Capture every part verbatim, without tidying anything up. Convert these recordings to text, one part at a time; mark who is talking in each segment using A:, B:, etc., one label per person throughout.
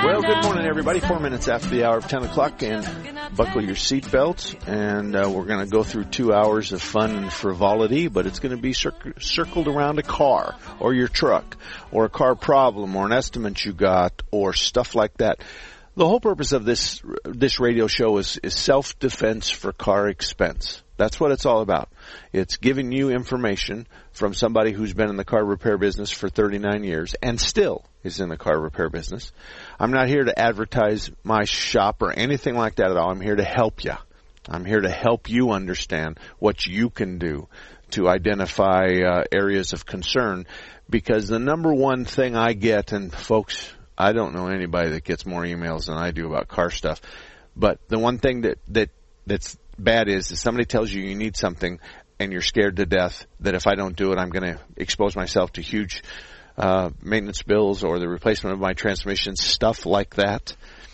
A: Well, good morning, everybody. Four minutes after the hour of ten o'clock, and buckle your seatbelts, and uh, we're going to go through two hours of fun and frivolity, but it's going to be cir- circled around a car or your truck or a car problem or an estimate you got or stuff like that. The whole purpose of this this radio show is, is self-defense for car expense. That's what it's all about. It's giving you information from somebody who's been in the car repair business for thirty-nine years and still is in the car repair business. I'm not here to advertise my shop or anything like that at all. I'm here to help you. I'm here to help you understand what you can do to identify uh, areas of concern, because the number one thing I get, and folks, I don't know anybody that gets more emails than I do about car stuff, but the one thing that, that that's bad is if somebody tells you you need something and you're scared to death that if I don't do it, I'm going to expose myself to huge uh maintenance bills or the replacement of my transmission, stuff like that.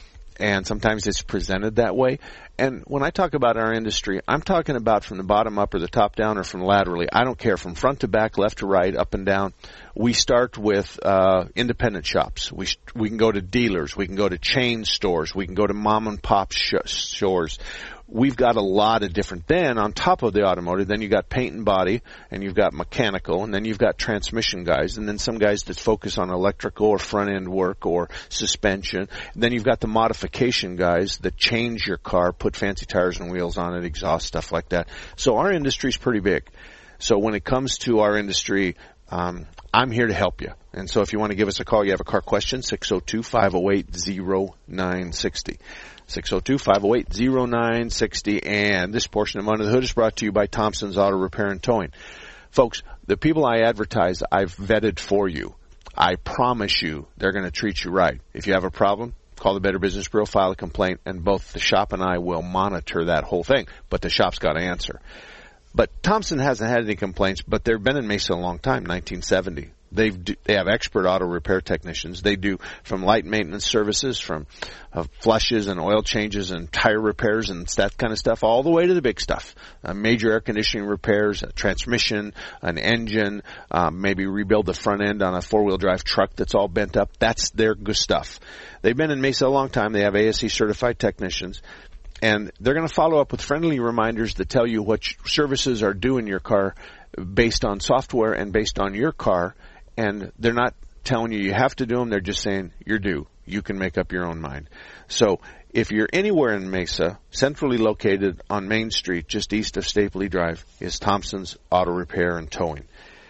A: And sometimes it's presented that way. And when I talk about our industry, I'm talking about from the bottom up or the top down or from laterally. I don't care, from front to back, left to right, up and down. We start with uh independent shops. We sh- we can go to dealers. We can go to chain stores. We can go to mom and pop sh- stores. We've got a lot of different. Then on top of the automotive, then you got paint and body, and you've got mechanical, and then you've got transmission guys, and then some guys that focus on electrical or front end work or suspension. And then you've got the modification guys that change your car, put fancy tires and wheels on it, exhaust, stuff like that. So our industry's pretty big. So when it comes to our industry, um, I'm here to help you. And so if you want to give us a call, you have a car question, six oh two, five oh eight, oh nine six oh. six oh two, five oh eight, oh nine six oh. And this portion of Under the Hood is brought to you by Thompson's Auto Repair and Towing. Folks, the people I advertise, I've vetted for you. I promise you they're going to treat you right. If you have a problem, call the Better Business Bureau, file a complaint, and both the shop and I will monitor that whole thing. But the shop's got to answer. But Thompson hasn't had any complaints, but they've been in Mesa a long time, nineteen seventy. They've do, they have expert auto repair technicians. They do from light maintenance services, from uh, flushes and oil changes and tire repairs and that kind of stuff, all the way to the big stuff. Uh, major air conditioning repairs, a transmission, an engine, um, maybe rebuild the front end on a four-wheel drive truck that's all bent up. That's their good stuff. They've been in Mesa a long time. They have A S E certified technicians. And they're going to follow up with friendly reminders that tell you what services are due in your car based on software and based on your car. And they're not telling you you have to do them. They're just saying you're due. You can make up your own mind. So if you're anywhere in Mesa, centrally located on Main Street, just east of Stapley Drive, is Thompson's Auto Repair and Towing.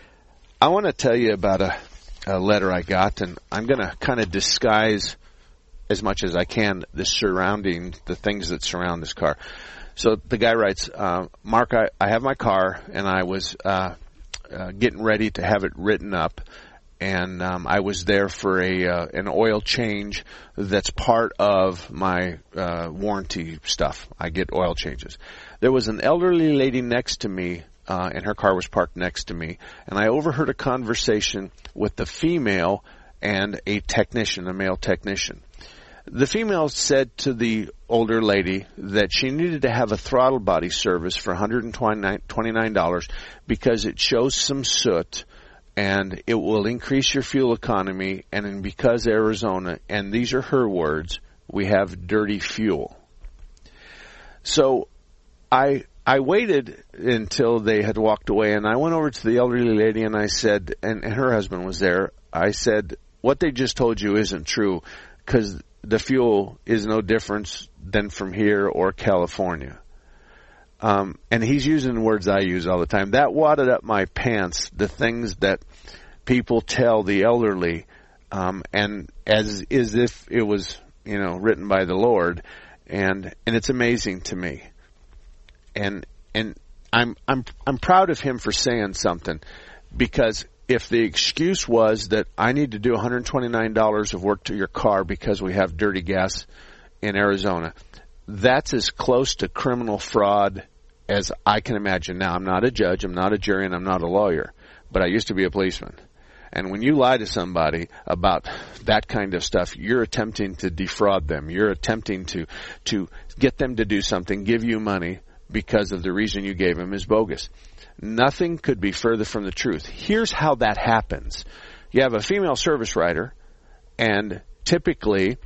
A: I want to tell you about a, a letter I got, and I'm going to kind of disguise as much as I can the surrounding, the things that surround this car. So the guy writes, uh, Mark, I, I have my car, and I was uh, uh, getting ready to have it written up, and um, I was there for a uh, an oil change that's part of my uh, warranty stuff. I get oil changes. There was an elderly lady next to me, uh, and her car was parked next to me, and I overheard a conversation with the female and a technician, a male technician. The female said to the older lady that she needed to have a throttle body service for one hundred twenty-nine dollars because it shows some soot and it will increase your fuel economy, and because Arizona, and these are her words, we have dirty fuel. So I I waited until they had walked away, and I went over to the elderly lady and I said, and, and her husband was there, I said, what they just told you isn't true, because the fuel is no difference than from here or California. Um, and he's using words I use all the time. That wadded up my pants, the things that people tell the elderly, um, and as, as if it was, you know, written by the Lord. And, and it's amazing to me. And, and I'm, I'm, I'm proud of him for saying something, because if the excuse was that I need to do one hundred twenty-nine dollars of work to your car because we have dirty gas in Arizona, that's as close to criminal fraud as I can imagine. Now, I'm not a judge, I'm not a jury, and I'm not a lawyer, but I used to be a policeman. And when you lie to somebody about that kind of stuff, you're attempting to defraud them. You're attempting to, to get them to do something, give you money because of the reason you gave them is bogus. Nothing could be further from the truth. Here's how that happens. You have a female service writer, and typically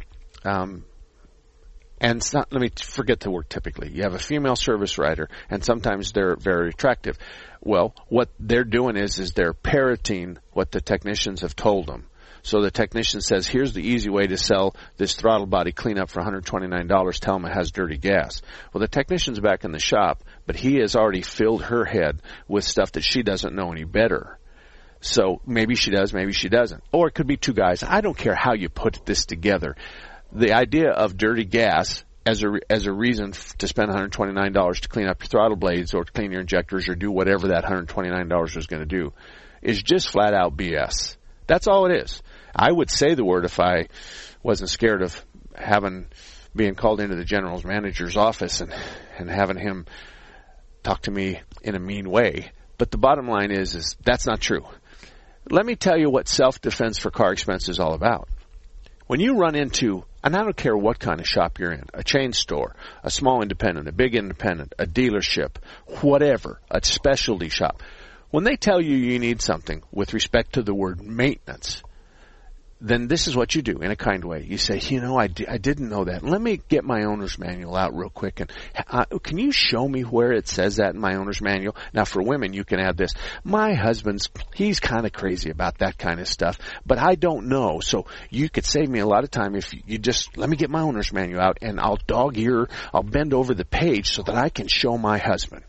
A: um, and it's not, let me forget the word typically. You have a female service writer, and sometimes they're very attractive. Well, what they're doing is, is they're parroting what the technicians have told them. So the technician says, here's the easy way to sell this throttle body cleanup for one hundred twenty-nine dollars. Tell them it has dirty gas. Well, the technician's back in the shop, but he has already filled her head with stuff that she doesn't know any better. So maybe she does, maybe she doesn't. Or it could be two guys. I don't care how you put this together. The idea of dirty gas as a, as a reason to spend one hundred twenty-nine dollars to clean up your throttle blades or to clean your injectors or do whatever that one hundred twenty-nine dollars is going to do is just flat out B S. That's all it is. I would say the word if I wasn't scared of having, being called into the general manager's office and, and having him talk to me in a mean way. But the bottom line is, is that's not true. Let me tell you what self-defense for car expense is all about. When you run into, and I don't care what kind of shop you're in, a chain store, a small independent, a big independent, a dealership, whatever, a specialty shop, when they tell you you need something with respect to the word maintenance, then this is what you do in a kind way. You say, you know, I, di- I didn't know that. Let me get my owner's manual out real quick. And uh, can you show me where it says that in my owner's manual? Now, for women, you can add this. My husband's, he's kind of crazy about that kind of stuff, but I don't know. So you could save me a lot of time if you just, let me get my owner's manual out, and I'll dog ear, I'll bend over the page so that I can show my husband.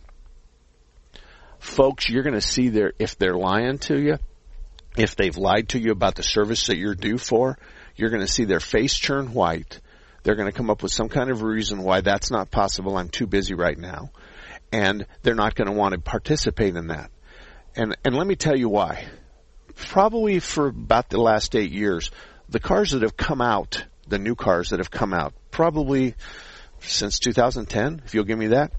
A: Folks, you're going to see their, if they're lying to you, if they've lied to you about the service that you're due for, you're going to see their face turn white. They're going to come up with some kind of reason why that's not possible. I'm too busy right now. And they're not going to want to participate in that. And, and let me tell you why. Probably for about the last eight years, the cars that have come out, the new cars that have come out, probably since two thousand ten, if you'll give me that,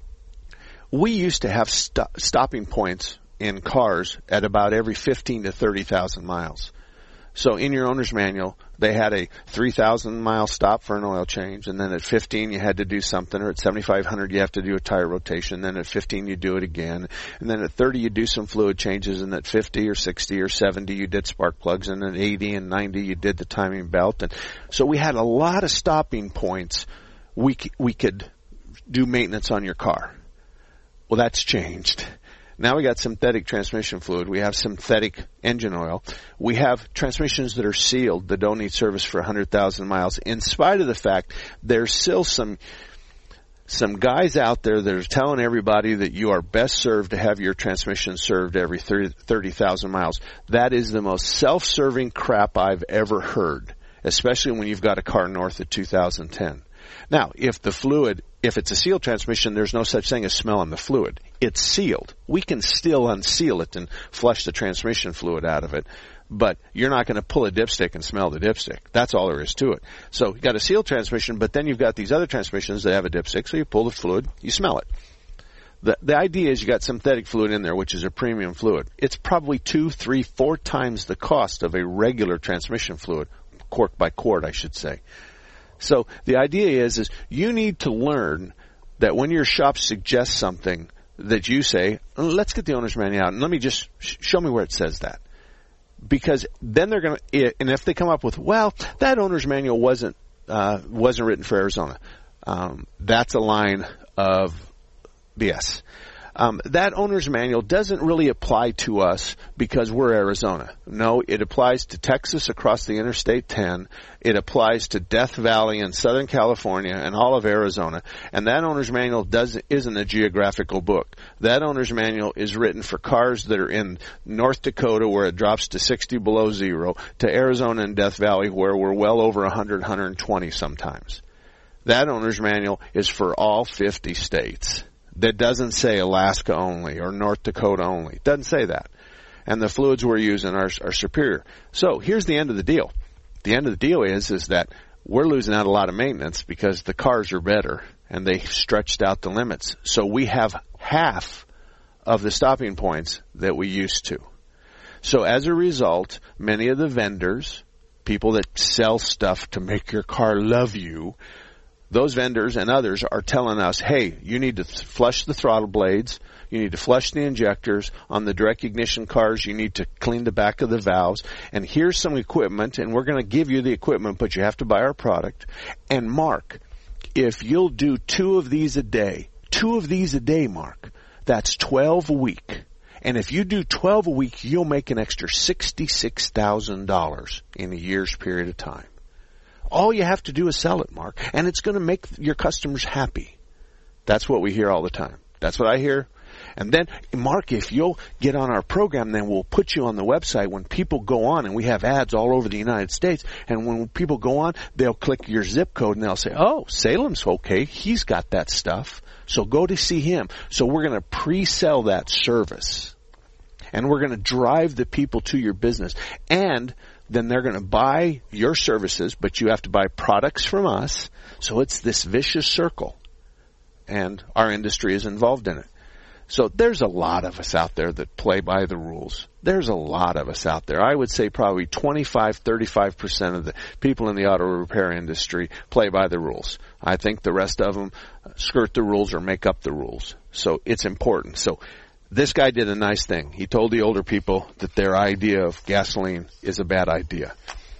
A: we used to have st- stopping points in cars at about every fifteen to thirty thousand miles. So in your owner's manual, they had a three thousand mile stop for an oil change, and then at fifteen you had to do something, or at seventy-five hundred you have to do a tire rotation, then at fifteen you do it again, and then at thirty you do some fluid changes, and at fifty or sixty or seventy you did spark plugs, and at eighty and ninety you did the timing belt. And so we had a lot of stopping points we c- we could do maintenance on your car. Well, that's changed. Now we got synthetic transmission fluid. We have synthetic engine oil. We have transmissions that are sealed that don't need service for one hundred thousand miles, in spite of the fact there's still some some guys out there that are telling everybody that you are best served to have your transmission served every thirty thousand miles. That is the most self-serving crap I've ever heard, especially when you've got a car north of two thousand ten. Now, if the fluid, if it's a sealed transmission, there's no such thing as smelling the fluid. It's sealed. We can still unseal it and flush the transmission fluid out of it, but you're not going to pull a dipstick and smell the dipstick. That's all there is to it. So you've got a sealed transmission, but then you've got these other transmissions that have a dipstick, so you pull the fluid, you smell it. The, the idea is you got synthetic fluid in there, which is a premium fluid. It's probably two, three, four times the cost of a regular transmission fluid, quart by quart, I should say. So the idea is, is you need to learn that when your shop suggests something that you say, let's get the owner's manual out and let me just sh- show me where it says that. Because then they're going to, and if they come up with, well, that owner's manual wasn't, uh, wasn't written for Arizona. Um, that's a line of B S. Um, that owner's manual doesn't really apply to us because we're Arizona. No, it applies to Texas across the Interstate ten. It applies to Death Valley in Southern California and all of Arizona. And that owner's manual doesn't, isn't a geographical book. That owner's manual is written for cars that are in North Dakota where it drops to sixty below zero, to Arizona and Death Valley where we're well over one hundred, one hundred twenty sometimes. That owner's manual is for all fifty states. That doesn't say Alaska only or North Dakota only. It doesn't say that. And the fluids we're using are, are superior. So here's the end of the deal. The end of the deal is, is that we're losing out a lot of maintenance because the cars are better and they stretched out the limits. So we have half of the stopping points that we used to. So as a result, many of the vendors, people that sell stuff to make your car love you, those vendors and others are telling us, hey, you need to th- flush the throttle blades, you need to flush the injectors. On the direct ignition cars, you need to clean the back of the valves. And here's some equipment, and we're going to give you the equipment, but you have to buy our product. And Mark, if you'll do two of these a day, two of these a day, Mark, that's twelve a week. And if you do twelve a week, you'll make an extra sixty-six thousand dollars in a year's period of time. All you have to do is sell it, Mark, and it's going to make your customers happy. That's what we hear all the time. That's what I hear. And then, Mark, if you'll get on our program, then we'll put you on the website. When people go on, and we have ads all over the United States, and when people go on, they'll click your zip code, and they'll say, oh, Salem's okay. He's got that stuff. So go to see him. So we're going to pre-sell that service. And we're going to drive the people to your business. And then they're going to buy your services, but you have to buy products from us. So it's this vicious circle. And our industry is involved in it. So there's a lot of us out there that play by the rules. There's a lot of us out there. I would say probably twenty-five, thirty-five percent of the people in the auto repair industry play by the rules. I think the rest of them skirt the rules or make up the rules. So it's important. So this guy did a nice thing. He told the older people that their idea of gasoline is a bad idea.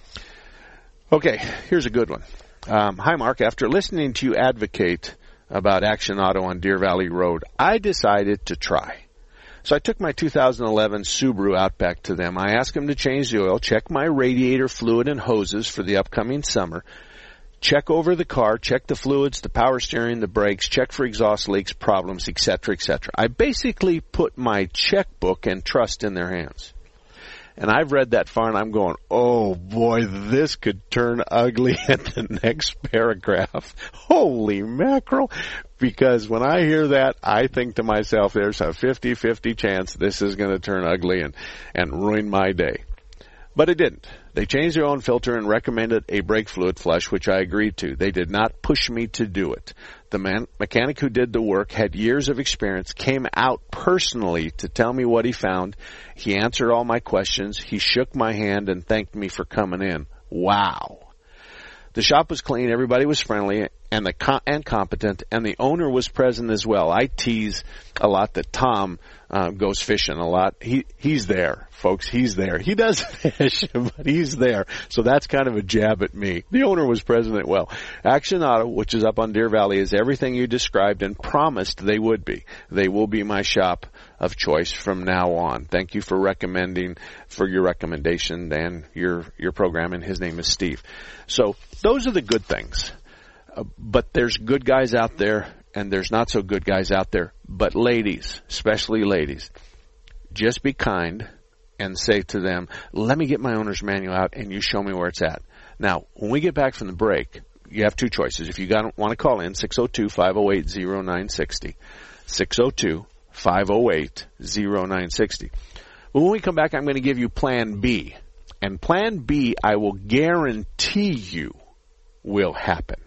A: Okay, here's a good one. Um, hi, Mark. After listening to you advocate about Action Auto on Deer Valley Road, I decided to try. So I took my two thousand eleven Subaru Outback to them. I asked them to change the oil, check my radiator fluid and hoses for the upcoming summer, check over the car, check the fluids, the power steering, the brakes, check for exhaust leaks, problems, et cetera, et cetera. I basically put my checkbook and trust in their hands. And I've read that far, and I'm going, oh, boy, this could turn ugly at the next paragraph. Holy mackerel. Because when I hear that, I think to myself, there's a fifty-fifty chance this is going to turn ugly and, and ruin my day. But it didn't. They changed their own filter and recommended a brake fluid flush, which I agreed to. They did not push me to do it. The man, mechanic who did the work had years of experience, came out personally to tell me what he found. He answered all my questions. He shook my hand and thanked me for coming in. Wow. The shop was clean, everybody was friendly and the com- and competent, and the owner was present as well. I tease a lot that Tom uh, goes fishing a lot. He he's there, folks. He's there. He does fish, but he's there. So that's kind of a jab at me. The owner was present as well. Action Auto, which is up on Deer Valley, is everything you described and promised they would be. They will be my shop of choice from now on. Thank you for recommending, for your recommendation and your your program, and his name is Steve. So those are the good things. Uh, but there's good guys out there, and there's not so good guys out there. But ladies, especially ladies, just be kind and say to them, let me get my owner's manual out and you show me where it's at. Now, when we get back from the break, you have two choices. If you got, want to call in, six oh two, five oh eight, oh nine six oh, six oh two, five oh eight, oh nine six oh. But when we come back, I'm going to give you Plan B. And Plan B, I will guarantee you, will happen.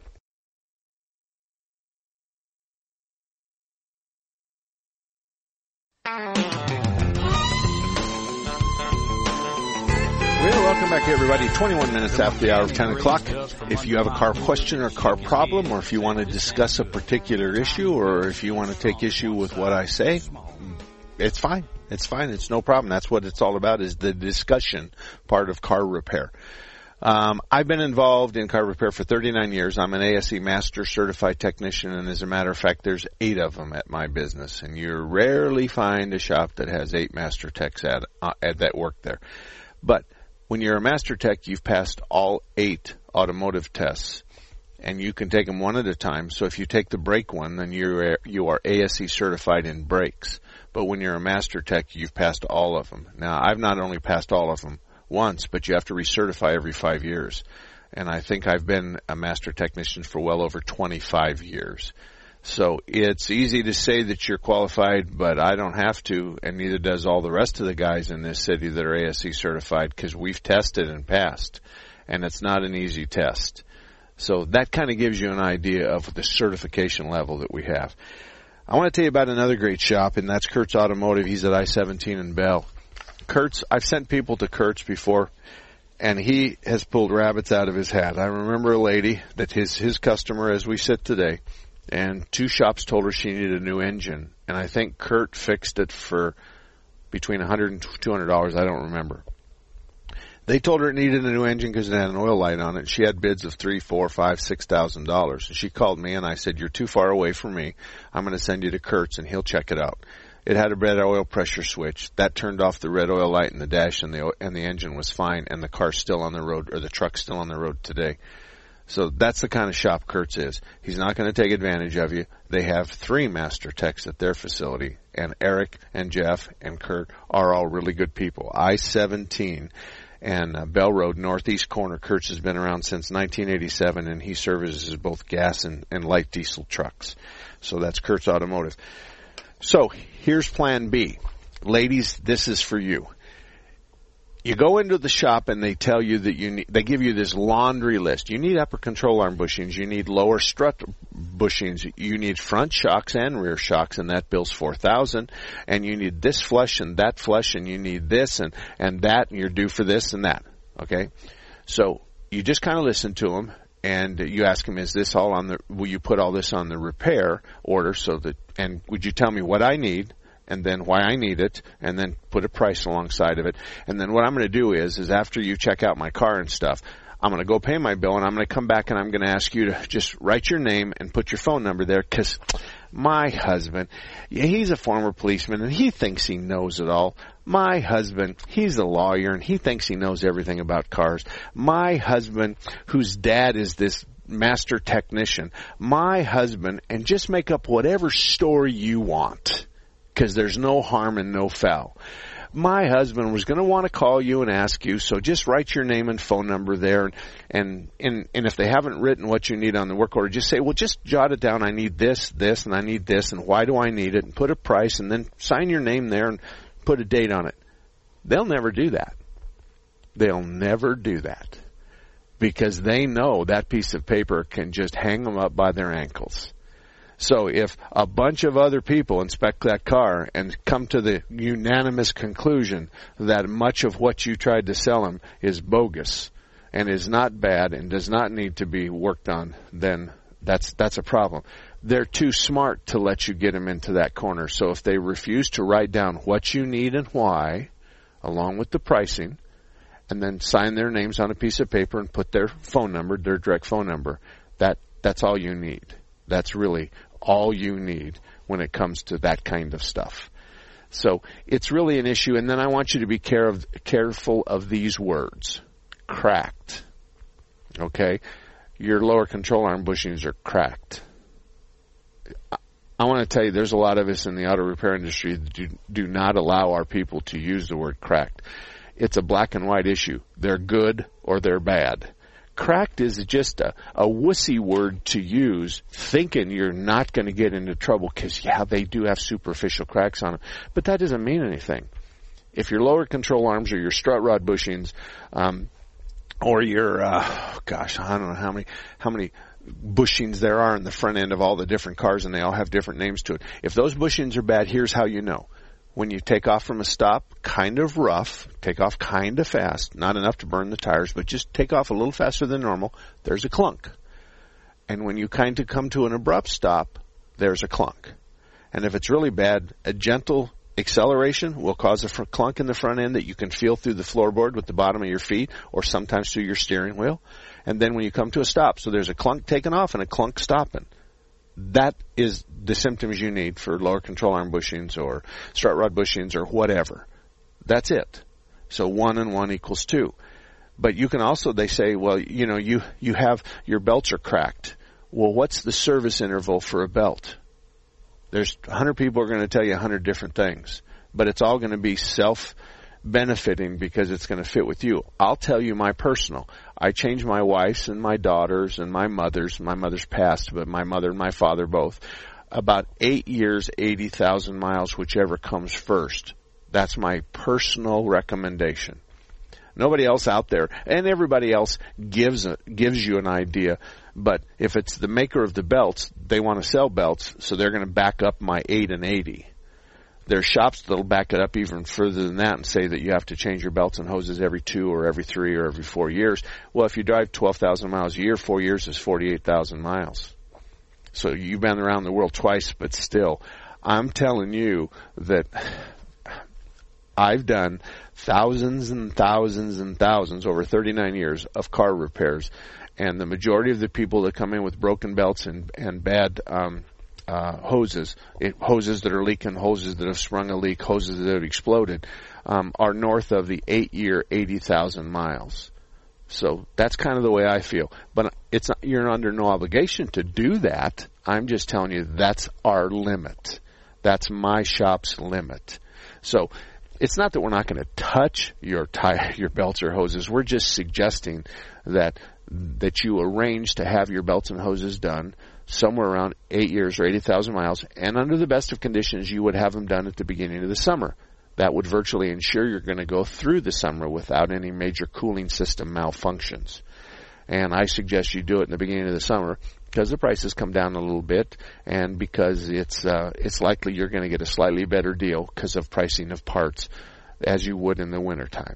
A: Well, welcome back, everybody. twenty-one minutes after the hour of ten o'clock. If you have a car question or car problem, or if you want to discuss a particular issue, or if you want to take issue with what I say, it's fine. It's fine. It's no problem. That's what it's all about, is the discussion part of car repair. Um, I've been involved in car repair for thirty-nine years. I'm an A S E Master Certified Technician, and as a matter of fact, there's eight of them at my business. And you rarely find a shop that has eight Master Techs at, uh, at that work there. But when you're a Master Tech, you've passed all eight automotive tests, and you can take them one at a time. So if you take the brake one, then you're, you are A S E certified in brakes. But when you're a Master Tech, you've passed all of them. Now, I've not only passed all of them once, but you have to recertify every five years. And I think I've been a Master Technician for well over twenty-five years. So it's easy to say that you're qualified, but I don't have to, and neither does all the rest of the guys in this city that are A S E certified, because we've tested and passed. And it's not an easy test. So that kind of gives you an idea of the certification level that we have. I want to tell you about another great shop, and that's Kurtz Automotive. He's at I seventeen in Bell. Kurtz, I've sent people to Kurtz before, and he has pulled rabbits out of his hat. I remember a lady that his his customer as we sit today, and two shops told her she needed a new engine, and I think Kurt fixed it for between one hundred dollars and two hundred dollars. I don't remember. They told her it needed a new engine because it had an oil light on it. She had bids of three, four, five, six thousand dollars. And she called me and I said, "You're too far away from me. I'm going to send you to Kurt's and he'll check it out." It had a red oil pressure switch that turned off the red oil light in the dash, and the and the engine was fine, and the car's still on the road, or the truck's still on the road today. So that's the kind of shop Kurt's is. He's not going to take advantage of you. They have three master techs at their facility, and Eric and Jeff and Kurt are all really good people. I seventeen. And uh, Bell Road, northeast corner. Kurt's has been around since nineteen eighty-seven, and he services both gas and, and light diesel trucks. So that's Kurt's Automotive. So here's plan B. Ladies, this is for you. You go into the shop and they tell you that you need, they give you this laundry list. You need upper control arm bushings. You need lower strut bushings. You need front shocks and rear shocks, and that bill's four thousand dollars. And you need this flush and that flush, and you need this and, and that, and you're due for this and that. Okay? So you just kind of listen to them, and you ask them, is this all on the, will you put all this on the repair order so that, and would you tell me what I need? And then why I need it, and then put a price alongside of it. And then what I'm going to do is, is after you check out my car and stuff, I'm going to go pay my bill, and I'm going to come back and I'm going to ask you to just write your name and put your phone number there, because my husband, yeah, he's a former policeman, and he thinks he knows it all. My husband, he's a lawyer, and he thinks he knows everything about cars. My husband, whose dad is this master technician. My husband, and just make up whatever story you want, because there's no harm and no foul. My husband was going to want to call you and ask you, so just write your name and phone number there. And, and, and, and if they haven't written what you need on the work order, just say, well, just jot it down. I need this, this, and I need this, and why do I need it? And put a price, and then sign your name there and put a date on it. They'll never do that. They'll never do that, because they know that piece of paper can just hang them up by their ankles. So if a bunch of other people inspect that car and come to the unanimous conclusion that much of what you tried to sell them is bogus and is not bad and does not need to be worked on, then that's that's a problem. They're too smart to let you get them into that corner. So if they refuse to write down what you need and why, along with the pricing, and then sign their names on a piece of paper and put their phone number, their direct phone number, that that's all you need. That's really all you need when it comes to that kind of stuff. So it's really an issue. And then I want you to be care of, careful of these words. Cracked. Okay? Your lower control arm bushings are cracked. I, I want to tell you, there's a lot of us in the auto repair industry that do, do not allow our people to use the word cracked. It's a black and white issue. They're good or they're bad. Cracked is just a, a wussy word to use, thinking you're not going to get into trouble because, yeah, they do have superficial cracks on them. But that doesn't mean anything. If your lower control arms or your strut rod bushings, um, or your, uh, gosh, I don't know how many, how many bushings there are in the front end of all the different cars, and they all have different names to it. If those bushings are bad, here's how you know. When you take off from a stop, kind of rough, take off kind of fast, not enough to burn the tires, but just take off a little faster than normal, there's a clunk. And when you kind of come to an abrupt stop, there's a clunk. And if it's really bad, a gentle acceleration will cause a fr- clunk in the front end that you can feel through the floorboard with the bottom of your feet, or sometimes through your steering wheel. And then when you come to a stop, so there's a clunk taking off and a clunk stopping. That is the symptoms you need for lower control arm bushings or strut rod bushings or whatever. That's it. So one and one equals two. But you can also, they say, well, you know, you, you have, your belts are cracked. Well, what's the service interval for a belt? There's a hundred people are going to tell you a hundred different things, but it's all going to be self benefiting because it's going to fit with you. I'll tell you my personal. I changed my wife's and my daughter's and my mother's. My mother's passed, but my mother and my father both. About eight years, eighty thousand miles, whichever comes first. That's my personal recommendation. Nobody else out there, and everybody else gives a, gives you an idea. But if it's the maker of the belts, they want to sell belts, so they're going to back up my eight and eighty. There's shops that'll back it up even further than that and say that you have to change your belts and hoses every two or every three or every four years. Well, if you drive twelve thousand miles a year, four years is forty-eight thousand miles. So you've been around the world twice, but still, I'm telling you that I've done thousands and thousands and thousands over thirty-nine years of car repairs, and the majority of the people that come in with broken belts and, and bad um, uh, hoses, it, hoses that are leaking, hoses that have sprung a leak, hoses that have exploded, um, are north of the eight-year, eighty thousand miles. So that's kind of the way I feel. But it's not, you're under no obligation to do that. I'm just telling you that's our limit. That's my shop's limit. So it's not that we're not going to touch your tire, your belts or hoses. We're just suggesting that that you arrange to have your belts and hoses done somewhere around eight years or eighty thousand miles, and under the best of conditions, you would have them done at the beginning of the summer. That would virtually ensure you're going to go through the summer without any major cooling system malfunctions. And I suggest you do it in the beginning of the summer because the prices come down a little bit, and because it's uh, it's likely you're going to get a slightly better deal because of pricing of parts as you would in the wintertime.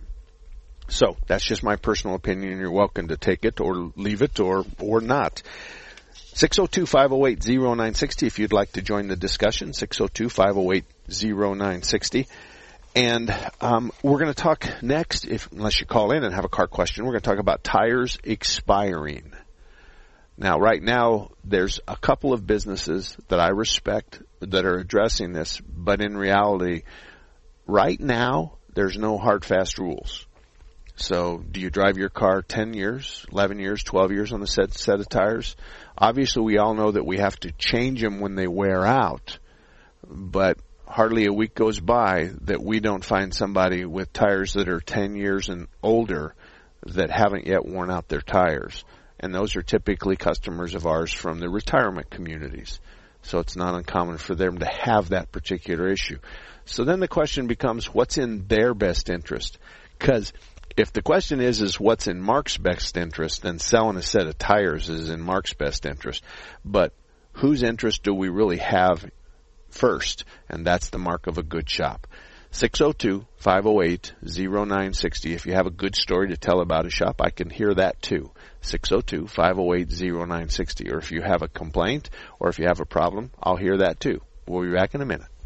A: So that's just my personal opinion. You're welcome to take it or leave it or or not. six oh two, five oh eight, oh nine six oh if you'd like to join the discussion, six oh two, five oh eight, oh nine six oh. And um, we're going to talk next, if unless you call in and have a car question, we're going to talk about tires expiring. Now, right now, there's a couple of businesses that I respect that are addressing this, but in reality, right now, there's no hard, fast rules. So do you drive your car ten years, eleven years, twelve years on the set, set of tires? Obviously, we all know that we have to change them when they wear out, but hardly a week goes by that we don't find somebody with tires that are ten years and older that haven't yet worn out their tires. And those are typically customers of ours from the retirement communities. So it's not uncommon for them to have that particular issue. So then the question becomes, what's in their best interest? Because if the question is, is what's in Mark's best interest, then selling a set of tires is in Mark's best interest. But whose interest do we really have first? And that's the mark of a good shop. six oh two, five oh eight, oh nine six oh. If you have a good story to tell about a shop, I can hear that too. six oh two, five oh eight, oh nine six oh. Or if you have a complaint or if you have a problem, I'll hear that too. We'll be back in a minute.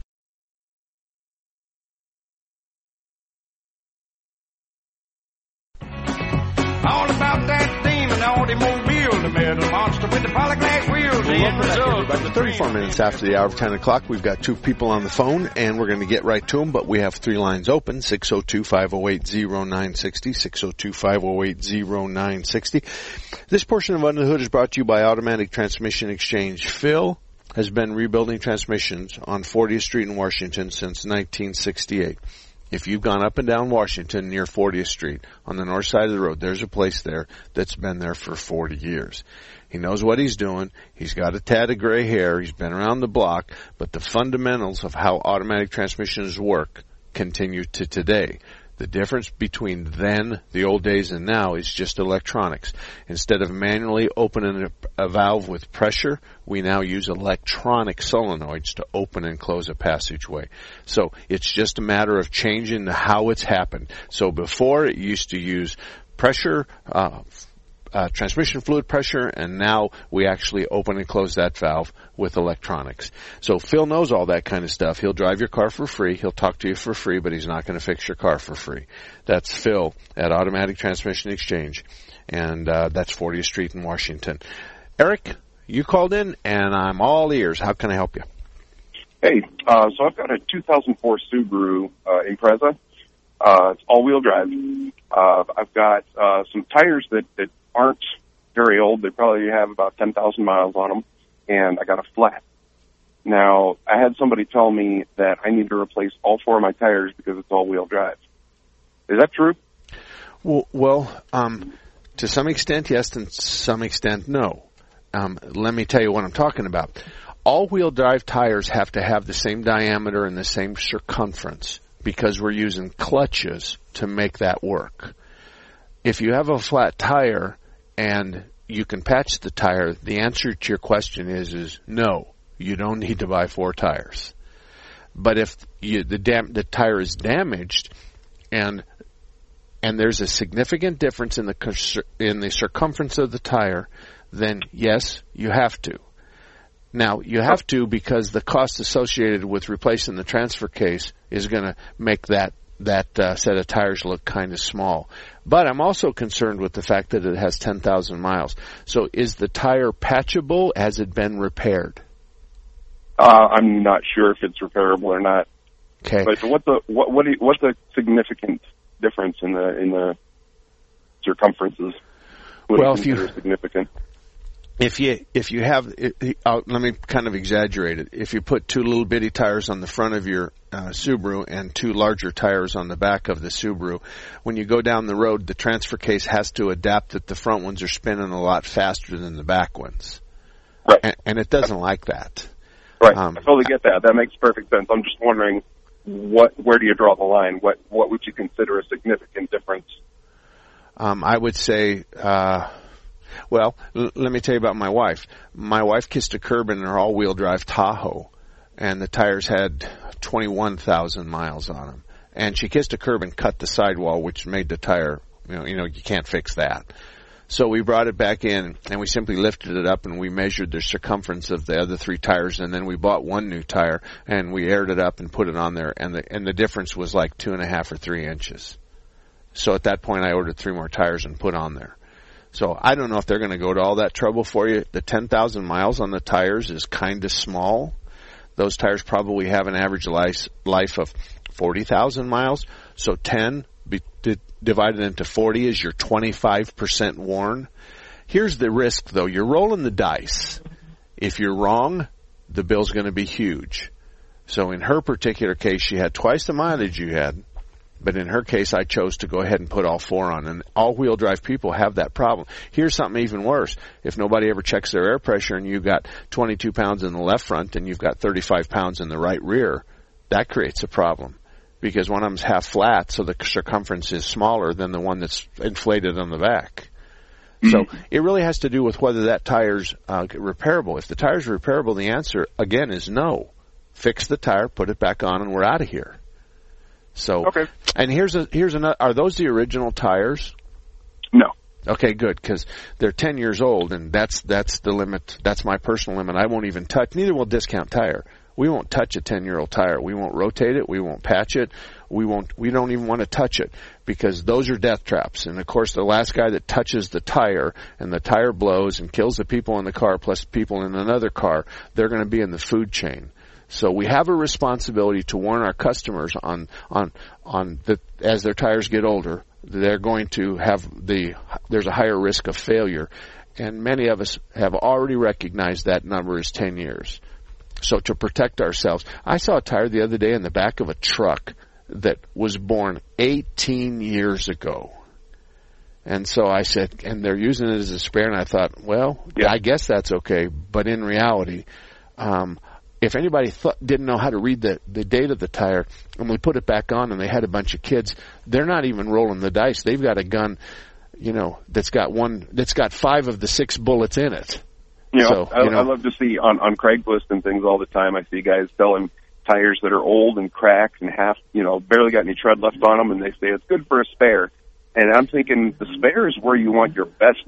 B: All about that demon automobile, the metal monster with the polyglass wheels. The end result.
A: About thirty-four minutes after the hour of ten o'clock, we've got two people on the phone, and we're going to get right to them, but we have three lines open, six oh two, five oh eight, oh nine six oh, six oh two, five oh eight, oh nine six oh. This portion of Under the Hood is brought to you by Automatic Transmission Exchange. Phil has been rebuilding transmissions on fortieth Street in Washington since nineteen sixty-eight. If you've gone up and down Washington near fortieth Street on the north side of the road, there's a place there that's been there for forty years. He knows what he's doing. He's got a tad of gray hair. He's been around the block, but the fundamentals of how automatic transmissions work continue to today. The difference between then, the old days, and now is just electronics. Instead of manually opening a, a valve with pressure, we now use electronic solenoids to open and close a passageway. So it's just a matter of changing how it's happened. So before, it used to use pressure, uh, Uh, transmission fluid pressure, and now we actually open and close that valve with electronics. So Phil knows all that kind of stuff. He'll drive your car for free. He'll talk to you for free, but he's not going to fix your car for free. That's Phil at Automatic Transmission Exchange, and uh, that's fortieth Street in Washington. Eric, you called in, and I'm all ears. How can I help you?
C: Hey, uh, so I've got a two thousand four Subaru uh, Impreza. Uh, it's all-wheel drive. Uh, I've got uh, some tires that, that aren't very old. They probably have about ten thousand miles on them, and I got a flat. Now, I had somebody tell me that I need to replace all four of my tires because it's all-wheel drive. Is that true?
A: Well, well um, to some extent, yes, and to some extent, no. Um, let me tell you what I'm talking about. All-wheel drive tires have to have the same diameter and the same circumference because we're using clutches to make that work. If you have a flat tire and you can patch the tire, the answer to your question is, is no, you don't need to buy four tires. But if you, the dam, the tire is damaged, and and there's a significant difference in the in the circumference of the tire, then yes, you have to. Now, you have to because the cost associated with replacing the transfer case is going to make that that uh, set of tires look kind of small. But I'm also concerned with the fact that it has ten thousand miles. So is the tire patchable? Has it been repaired?
C: Uh, I'm not sure if it's repairable or not.
A: Okay.
C: But what's the what what do you, what's the significant difference in the in the circumferences? What
A: well,
C: do
A: if
C: you
A: you
C: consider significant?
A: If you if you have, uh, let me kind of exaggerate it. If you put two little bitty tires on the front of your uh, Subaru and two larger tires on the back of the Subaru, when you go down the road, the transfer case has to adapt that the front ones are spinning a lot faster than the back ones.
C: Right.
A: And, and it doesn't like that.
C: Right.
A: Um,
C: I totally get that. That makes perfect sense. I'm just wondering, what where do you draw the line? What what would you consider a significant difference?
A: Um, I would say. Uh, Well, l- let me tell you about my wife. My wife kissed a curb in her all-wheel drive Tahoe, and the tires had twenty-one thousand miles on them. And she kissed a curb and cut the sidewall, which made the tire, you know, you know, you can't fix that. So we brought it back in, and we simply lifted it up, and we measured the circumference of the other three tires, and then we bought one new tire, and we aired it up and put it on there, and the and the difference was like two and a half or three inches. So at that point, I ordered three more tires and put on there. So I don't know if they're going to go to all that trouble for you. The ten thousand miles on the tires is kind of small. Those tires probably have an average life, life of forty thousand miles. So ten be, di- divided into forty is your twenty-five percent worn. Here's the risk, though. You're rolling the dice. If you're wrong, the bill's going to be huge. So in her particular case, she had twice the mileage you had. But in her case, I chose to go ahead and put all four on. And all-wheel drive people have that problem. Here's something even worse. If nobody ever checks their air pressure and you've got twenty-two pounds in the left front and you've got thirty-five pounds in the right rear, that creates a problem. Because one of them's half flat, so the circumference is smaller than the one that's inflated on the back. So it really has to do with whether that tire's uh, repairable. If the tire's repairable, the answer, again, is no. Fix the tire, put it back on, and we're out of here. So,
C: okay.
A: And here's a here's another. Are those the original tires?
C: No.
A: Okay, good, because they're ten years old, and that's that's the limit. That's my personal limit. I won't even touch. Neither will Discount Tire. We won't touch a ten-year-old tire. We won't rotate it. We won't patch it. We won't. We don't even want to touch it because those are death traps. And of course, the last guy that touches the tire and the tire blows and kills the people in the car plus people in another car, they're going to be in the food chain. So we have a responsibility to warn our customers on on on the as their tires get older, they're going to have the there's a higher risk of failure, and many of us have already recognized that number is ten years. So to protect ourselves, I saw a tire the other day in the back of a truck that was born eighteen years ago. And so I said, and they're using it as a spare, and I thought, well, yeah. I guess that's okay, but in reality, um if anybody th- didn't know how to read the, the date of the tire, and we put it back on and they had a bunch of kids, they're not even rolling the dice. They've got a gun, you know, that's got one, that's got five of the six bullets in it.
C: You know,
A: so,
C: I,
A: you know,
C: I love to see on, on Craigslist and things all the time, I see guys selling tires that are old and cracked and half, you know, barely got any tread left on them, and they say it's good for a spare. And I'm thinking the spare is where you want your best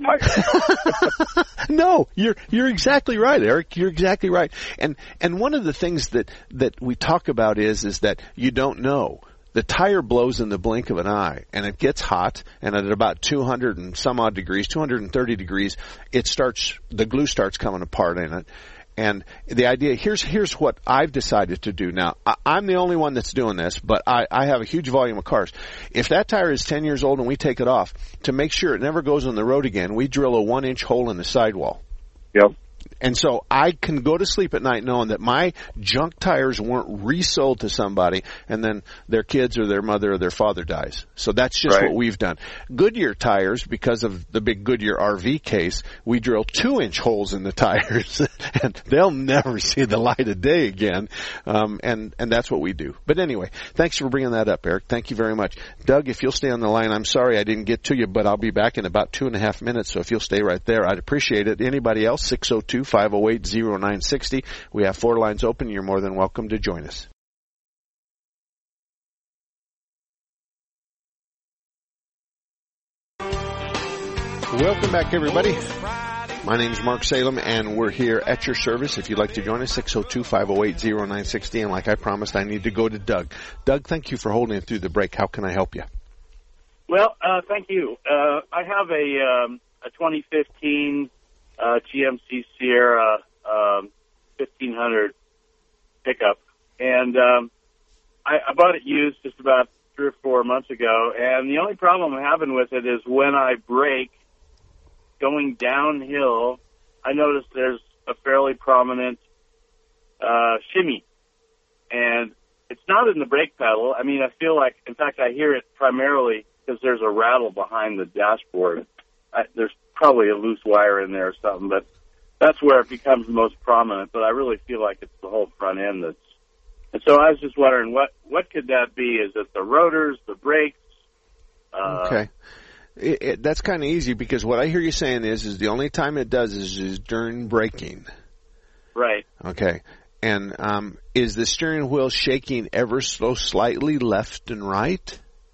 C: tire.
A: No, you're you're exactly right, Eric. You're exactly right. And and one of the things that, that we talk about is is that you don't know. The tire blows in the blink of an eye, and it gets hot, and at about two hundred and some odd degrees, two hundred thirty degrees, it starts the glue starts coming apart in it. And the idea, here's here's what I've decided to do now. I, I'm the only one that's doing this, but I, I have a huge volume of cars. If that tire is ten years old and we take it off, to make sure it never goes on the road again, we drill a one-inch hole in the sidewall.
C: Yep.
A: And so I can go to sleep at night knowing that my junk tires weren't resold to somebody and then their kids or their mother or their father dies. So that's just
C: right.
A: what we've done. Goodyear tires, because of the big Goodyear R V case, we drill two-inch holes in the tires, and they'll never see the light of day again. Um, and, and that's what we do. But anyway, thanks for bringing that up, Eric. Thank you very much. Doug, if you'll stay on the line, I'm sorry I didn't get to you, but I'll be back in about two and a half minutes, so if you'll stay right there, I'd appreciate it. Anybody else? six oh two, five oh eight, oh nine six oh. We have four lines open. You're more than welcome to join us. Welcome back, everybody. My name's Mark Salem, and we're here at your service. If you'd like to join us, six oh two, five oh eight, oh nine six oh. And like I promised, I need to go to Doug. Doug, thank you for holding it through the break. How can I help you?
D: Well, uh, thank you. Uh, I have a, um, a twenty fifteen uh, G M C Sierra um, fifteen hundred pickup, and um, I, I bought it used just about three or four months ago, and the only problem I'm having with it is when I brake going downhill, I noticed there's a fairly prominent uh, shimmy, and it's not in the brake pedal. I mean, I feel like, in fact, I hear it primarily because there's a rattle behind the dashboard. I, there's probably a loose wire in there or something, but that's where it becomes most prominent. But I really feel like it's the whole front end that's. And so I was just wondering, what what could that be? Is it the rotors, the brakes? Uh,
A: okay. It, it, that's kind of easy because what I hear you saying is, is the only time it does is, is during braking.
D: Right.
A: Okay. And um, is the steering wheel shaking ever so slightly left and right?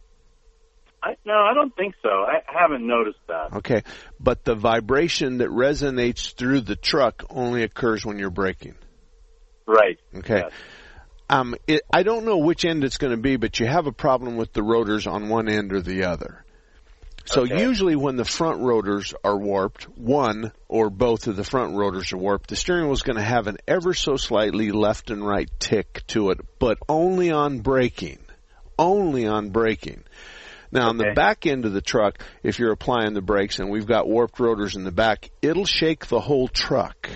D: I, no, I don't think so. I haven't noticed that.
A: Okay. But the vibration that resonates through the truck only occurs when you're braking.
D: Right.
A: Okay.
D: Yes.
A: Um, it, I don't know which end it's going to be, but you have a problem with the rotors on one end or the other. So
D: okay.
A: Usually when the front rotors are warped, one or both of the front rotors are warped, the steering wheel is going to have an ever so slightly left and right tick to it, but only on braking. Only on braking. Now, okay. On the back end of the truck, if you're applying the brakes and we've got warped rotors in the back, it'll shake the whole truck.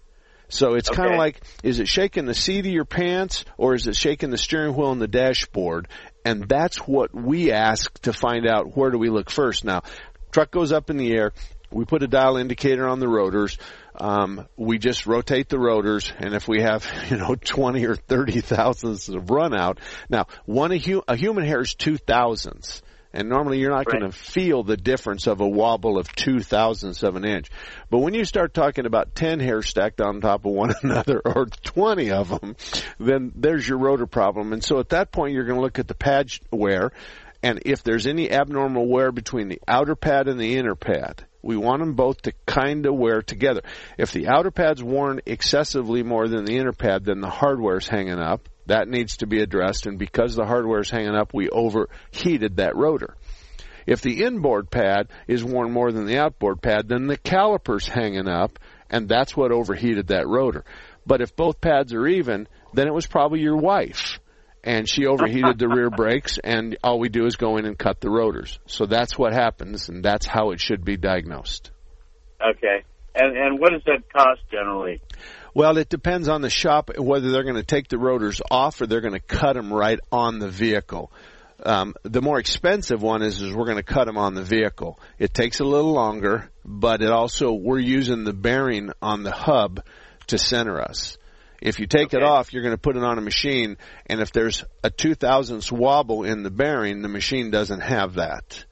A: So it's okay. Kind of like, is it shaking the seat of your pants or is it shaking the steering wheel and the dashboard? And that's what we ask to find out, where do we look first. Now, truck goes up in the air. We put a dial indicator on the rotors. Um, we just rotate the rotors, and if we have, you know, twenty or thirty thousandths of run out. Now, one a, hu- a human hair is two thousandths. And normally you're not right. going to feel the difference of a wobble of two thousandths of an inch. But when you start talking about ten hairs stacked on top of one another or twenty of them, then there's your rotor problem. And so at that point you're going to look at the pad wear, and if there's any abnormal wear between the outer pad and the inner pad, we want them both to kind of wear together. If the outer pad's worn excessively more than the inner pad, then the hardware's hanging up. That needs to be addressed, and because the hardware is hanging up, we overheated that rotor. If the inboard pad is worn more than the outboard pad, then the caliper's hanging up, and that's what overheated that rotor. But if both pads are even, then it was probably your wife, and she overheated the rear brakes, and all we do is go in and cut the rotors. So that's what happens, and that's how it should be diagnosed.
D: Okay. And and what does that cost generally?
A: Well, it depends on the shop whether they're going to take the rotors off or they're going to cut them right on the vehicle. Um, the more expensive one is, is we're going to cut them on the vehicle. It takes a little longer, but it also, we're using the bearing on the hub to center us. If you take okay. it off, you're going to put it on a machine, and if there's a two thousandths wobble in the bearing, the machine doesn't have that.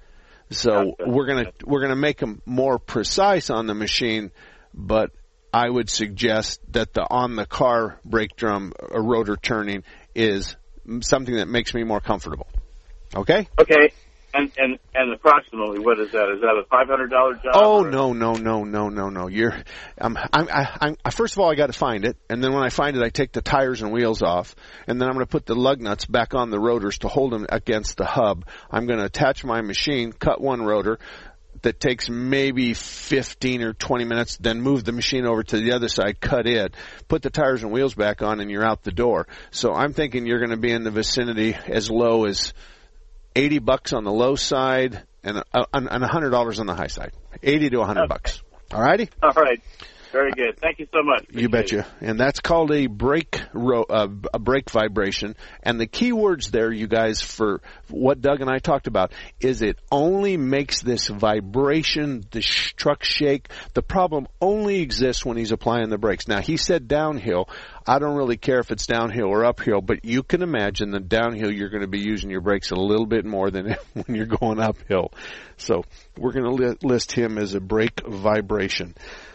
A: So okay. we're going to we're going to make them more precise on the machine, but I would suggest that the on-the-car brake drum uh, rotor turning is something that makes me more comfortable. Okay?
D: Okay. And and and approximately, what is that? Is that a five hundred dollars job?
A: Oh,
D: or?
A: no, no, no, no, no, no. You're, um, I'm, I, I'm, first of all, I got to find it, and then when I find it, I take the tires and wheels off, and then I'm going to put the lug nuts back on the rotors to hold them against the hub. I'm going to attach my machine, cut one rotor. That takes maybe fifteen or twenty minutes, then move the machine over to the other side, cut it, put the tires and wheels back on, and you're out the door. So I'm thinking you're going to be in the vicinity as low as eighty bucks on the low side and uh, and one hundred dollars on the high side. eighty to one hundred
D: okay.
A: bucks. All righty?
D: All right. Very good. Thank you so much. Appreciate
A: you betcha.
D: It.
A: And that's called a brake ro- uh, a brake vibration. And the key words there, you guys, for what Doug and I talked about, is it only makes this vibration, the sh- truck shake. The problem only exists when he's applying the brakes. Now, he said downhill. I don't really care if it's downhill or uphill, but you can imagine that downhill you're going to be using your brakes a little bit more than when you're going uphill. So we're going to li- list him as a brake vibration.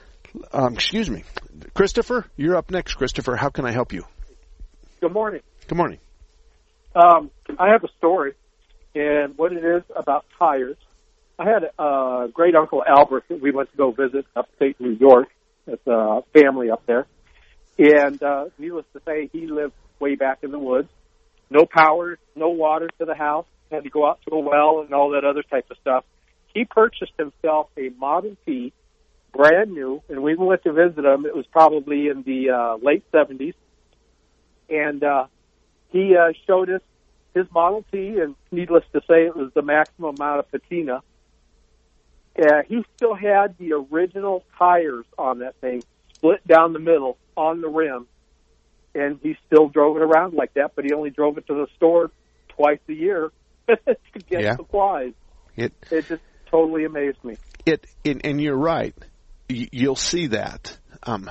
A: Um, excuse me. Christopher, you're up next. Christopher, how can I help you?
E: Good morning.
A: Good morning.
E: Um, I have a story, and what it is about tires. I had a great uncle Albert that we went to go visit upstate New York. It's a family up there. And uh, needless to say, he lived way back in the woods. No power, no water to the house. Had to go out to a well and all that other type of stuff. He purchased himself a Model T, brand new, and we went to visit him. It was probably in the uh, late seventies. And uh, he uh, showed us his Model T, and needless to say, it was the maximum amount of patina. Uh, he still had the original tires on that thing, split down the middle on the rim, and he still drove it around like that, but he only drove it to the store twice a year to get
A: yeah.
E: supplies.
A: It,
E: it just totally amazed me.
A: It, it and you're right. You'll see that. Um,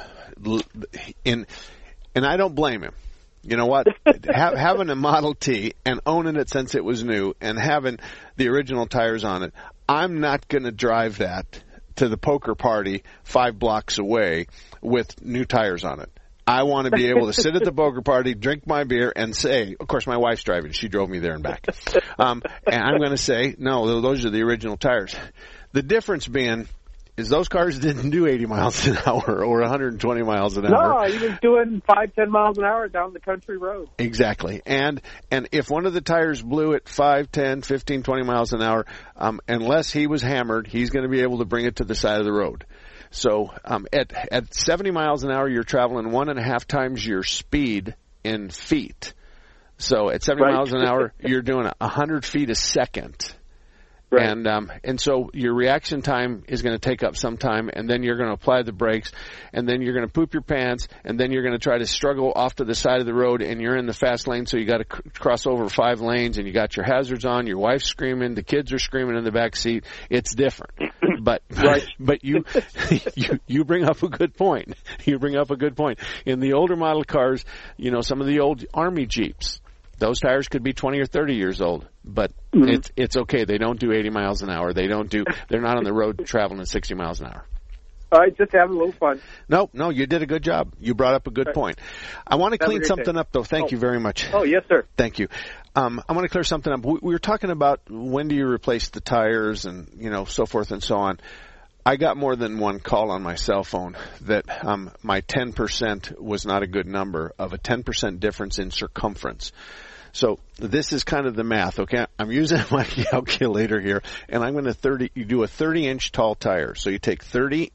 A: in, and I don't blame him. You know what? ha- having a Model T and owning it since it was new and having the original tires on it, I'm not going to drive that to the poker party five blocks away with new tires on it. I want to be able to sit at the poker party, drink my beer, and say, of course, my wife's driving. She drove me there and back. Um, and I'm going to say, no, those are the original tires. The difference being is those cars didn't do eighty miles an hour or one hundred twenty miles an hour.
E: No, he was doing five, ten miles an hour down the country road.
A: Exactly. And and if one of the tires blew at five, ten, fifteen, twenty miles an hour, um, unless he was hammered, he's going to be able to bring it to the side of the road. So um, at at seventy miles an hour, you're traveling one and a half times your speed in feet. So at seventy
E: right.
A: miles an hour, you're doing one hundred feet a second.
E: Right.
A: And um, and so your reaction time is going to take up some time, and then you're going to apply the brakes, and then you're going to poop your pants, and then you're going to try to struggle off to the side of the road, and you're in the fast lane, so you got to c- cross over five lanes, and you got your hazards on, your wife's screaming, the kids are screaming in the back seat. It's different, but
E: right.
A: but you you you bring up a good point. You bring up a good point. In the older model cars, you know, some of the old Army Jeeps, those tires could be twenty or thirty years old, but mm-hmm. it's it's okay. They don't do eighty miles an hour. They don't do. They're not on the road traveling at sixty miles an hour.
E: All right, just having a little fun.
A: No, no, you did a good job. You brought up a good point. I want to clean something up, though. Thank
E: oh.
A: you very much.
E: Oh, yes, sir.
A: Thank you. Um, I want to clear something up. We, we were talking about when do you replace the tires and, you know, so forth and so on. I got more than one call on my cell phone that um, my ten percent was not a good number of a ten percent difference in circumference. So this is kind of the math, okay? I'm using my calculator here, and I'm going to thirty. You do a thirty-inch tall tire. So you take thirty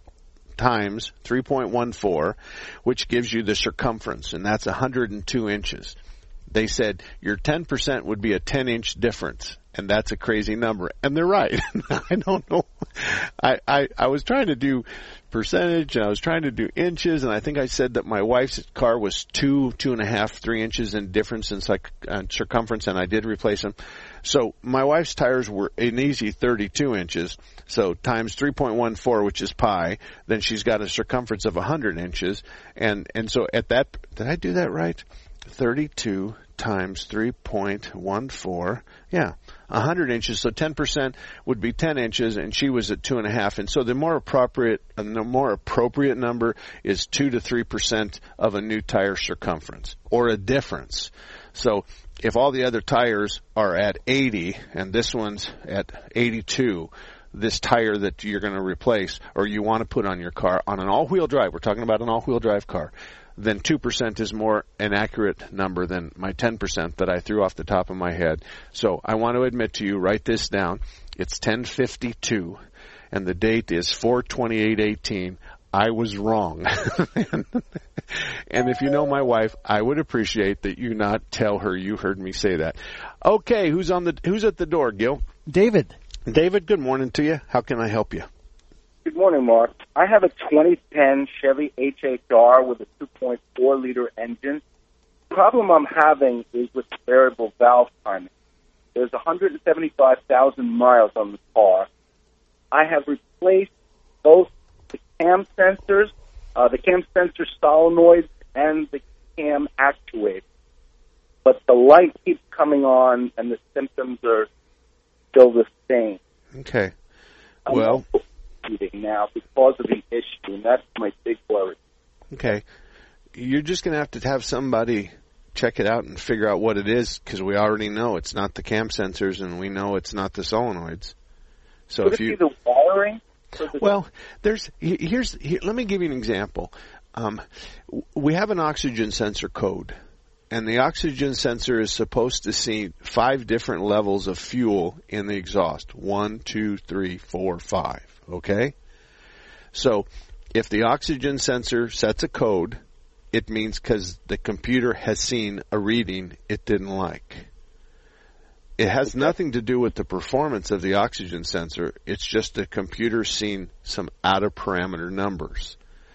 A: times three point one four, which gives you the circumference, and that's one hundred two inches. They said your ten percent would be a ten-inch difference, and that's a crazy number. And they're right. I don't know. I, I, I was trying to do percentage, and I was trying to do inches, and I think I said that my wife's car was two, two and a half, three inches in difference in like, uh, circumference, and I did replace them. So my wife's tires were an easy thirty-two inches, so times three point one four, which is pi, then she's got a circumference of one hundred inches, and, and so at that, did I do that right? thirty-two times three point one four, yeah, one hundred inches. So ten percent would be ten inches, and she was at two and a half. And so the more appropriate, uh, the more appropriate number is two to three percent of a new tire circumference, or a difference. So if all the other tires are at eighty and this one's at eighty-two, this tire that you're going to replace or you want to put on your car on an all-wheel drive, we're talking about an all-wheel drive car, then two percent is more an accurate number than my ten percent that I threw off the top of my head. So I want to admit to you, write this down. It's ten fifty-two, and the date is four twenty-eight eighteen. I was wrong. And if you know my wife, I would appreciate that you not tell her you heard me say that. Okay, who's on the who's at the door, Gil?
F: David.
A: David, good morning to you. How can I help you?
G: Good morning, Mark. I have a twenty ten Chevy H H R with a two point four liter engine. The problem I'm having is with the variable valve timing. There's one hundred seventy-five thousand miles on the car. I have replaced both the cam sensors, uh, the cam sensor solenoids, and the cam actuator. But the light keeps coming on, and the symptoms are still the same.
A: Okay.
G: I'm
A: Well,
G: now because of the issue, and that's my big worry.
A: okay. You're just going to have to have somebody check it out and figure out what it is, because we already know it's not the cam sensors and we know it's not the solenoids. So
G: Could
A: if
G: it
A: you
G: be the wiring? The
A: well, there's here's here, let me give you an example. Um, we have an oxygen sensor code, and the oxygen sensor is supposed to see five different levels of fuel in the exhaust. One, two, three, four, five. Okay? So if the oxygen sensor sets a code, it means because the computer has seen a reading it didn't like. It has nothing to do with the performance of the oxygen sensor. It's just the computer seen some out-of-parameter numbers.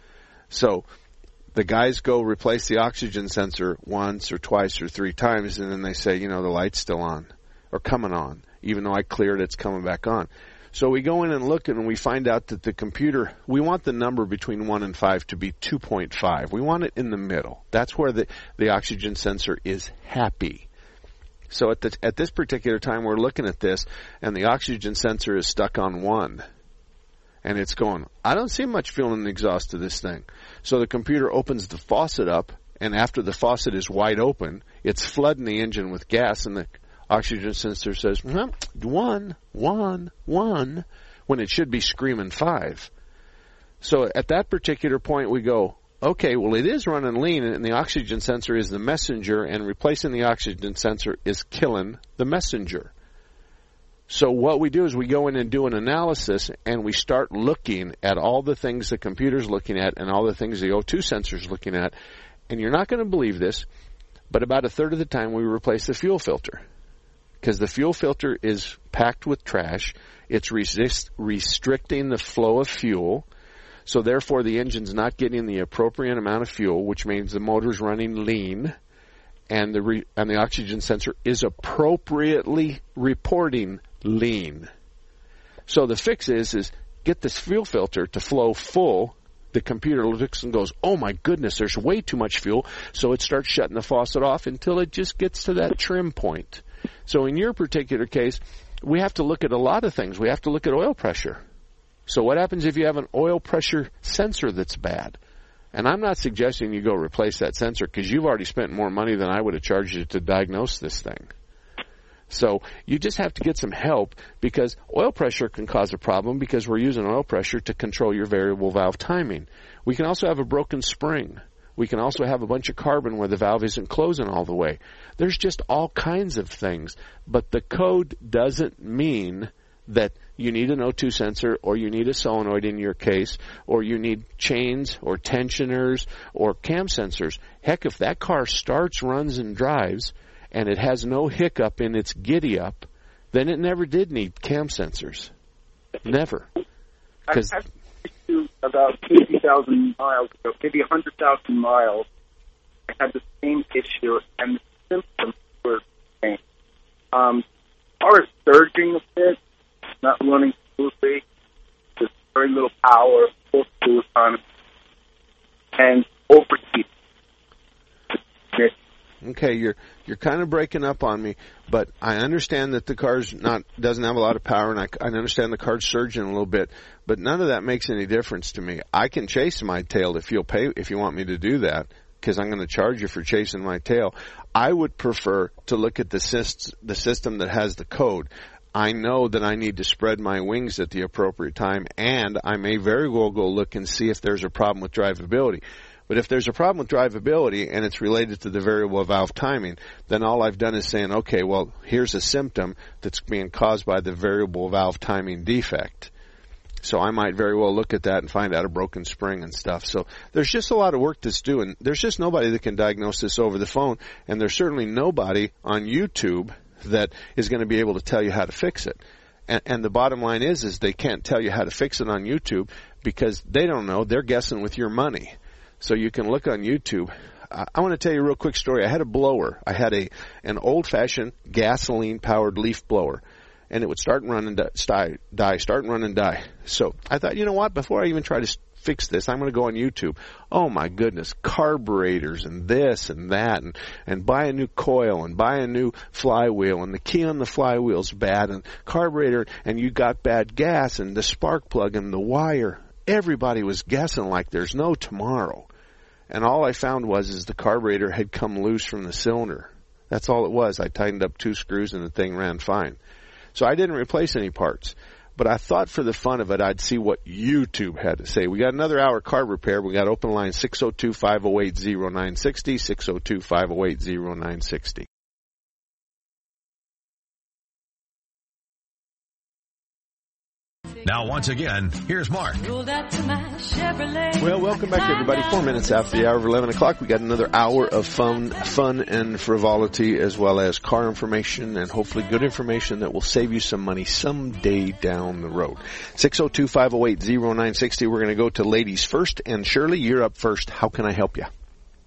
A: So the guys go replace the oxygen sensor once or twice or three times, and then they say, you know, the light's still on or coming on. Even though I cleared it, it's coming back on. So we go in and look, and we find out that the computer, we want the number between one and five to be two point five. We want it in the middle. That's where the, the oxygen sensor is happy. So at the, at this particular time, we're looking at this, and the oxygen sensor is stuck on one. And it's going, I don't see much fuel in the exhaust of this thing. So the computer opens the faucet up, and after the faucet is wide open, it's flooding the engine with gas, and the oxygen sensor says, hmm, one, one, one, when it should be screaming five. So at that particular point, we go, okay, well, it is running lean, and the oxygen sensor is the messenger, and replacing the oxygen sensor is killing the messenger. So what we do is we go in and do an analysis, and we start looking at all the things the computer's looking at and all the things the O two sensor's looking at. And you're not going to believe this, but about a third of the time we replace the fuel filter, because the fuel filter is packed with trash. It's resist, restricting the flow of fuel. So therefore, the engine's not getting the appropriate amount of fuel, which means the motor's running lean, and the re, and the oxygen sensor is appropriately reporting lean. So the fix is is get this fuel filter to flow full. The computer looks and goes, oh my goodness, there's way too much fuel. So it starts shutting the faucet off until it just gets to that trim point. So in your particular case, we have to look at a lot of things. We have to look at oil pressure. So what happens if you have an oil pressure sensor that's bad? And I'm not suggesting you go replace that sensor, because you've already spent more money than I would have charged you to diagnose this thing. So you just have to get some help, because oil pressure can cause a problem because we're using oil pressure to control your variable valve timing. We can also have a broken spring. We can also have a bunch of carbon where the valve isn't closing all the way. There's just all kinds of things. But the code doesn't mean that you need an O two sensor, or you need a solenoid in your case, or you need chains or tensioners or cam sensors. Heck, if that car starts, runs, and drives, and it has no hiccup in its giddy-up, then it never did need cam sensors. Never.
G: I've had to about eighty thousand miles ago, maybe one hundred thousand miles. I had the same issue, and the symptoms were the same. Um, car is surging a bit, not running smoothly, just very little power, full fuel economy, and overheat.
A: Okay, you're you're kind of breaking up on me, but I understand that the car's not doesn't have a lot of power, and I, I understand the car's surging a little bit, but none of that makes any difference to me. I can chase my tail if you'll pay if you want me to do that, because I'm going to charge you for chasing my tail. I would prefer to look at the syst, the system that has the code. I know that I need to spread my wings at the appropriate time, and I may very well go look and see if there's a problem with drivability. But if there's a problem with drivability and it's related to the variable valve timing, then all I've done is saying, okay, well, here's a symptom that's being caused by the variable valve timing defect. So I might very well look at that and find out a broken spring and stuff. So there's just a lot of work that's doing. There's just nobody that can diagnose this over the phone, and there's certainly nobody on YouTube that is going to be able to tell you how to fix it. And, and the bottom line is, is they can't tell you how to fix it on YouTube because they don't know. They're guessing with your money. So you can look on YouTube. I, I want to tell you a real quick story. I had a blower. I had a an old-fashioned gasoline-powered leaf blower, and it would start and run and die, die, start and run and die. So I thought, you know what? Before I even try to fix this, I'm going to go on YouTube. Oh my goodness, carburetors and this and that, and and buy a new coil and buy a new flywheel, and the key on the flywheel's bad, and carburetor, and you got bad gas, and the spark plug and the wire. Everybody was guessing like there's no tomorrow. And all I found was is the carburetor had come loose from the cylinder. That's all it was. I tightened up two screws and the thing ran fine. So I didn't replace any parts. but I thought for the fun of it, I'd see what YouTube had to say. We got another hour car repair. We got open line six oh two, five oh eight, oh nine six oh, six oh two, five oh eight, oh nine six oh.
F: Now, once again, here's Mark.
A: Well, welcome back, everybody. Four minutes after the hour of eleven o'clock, we got another hour of fun, fun and frivolity, as well as car information and hopefully good information that will save you some money someday down the road. six oh two, five oh eight, oh nine six oh. We're going to go to ladies first. And Shirley, you're up first. How can I help you?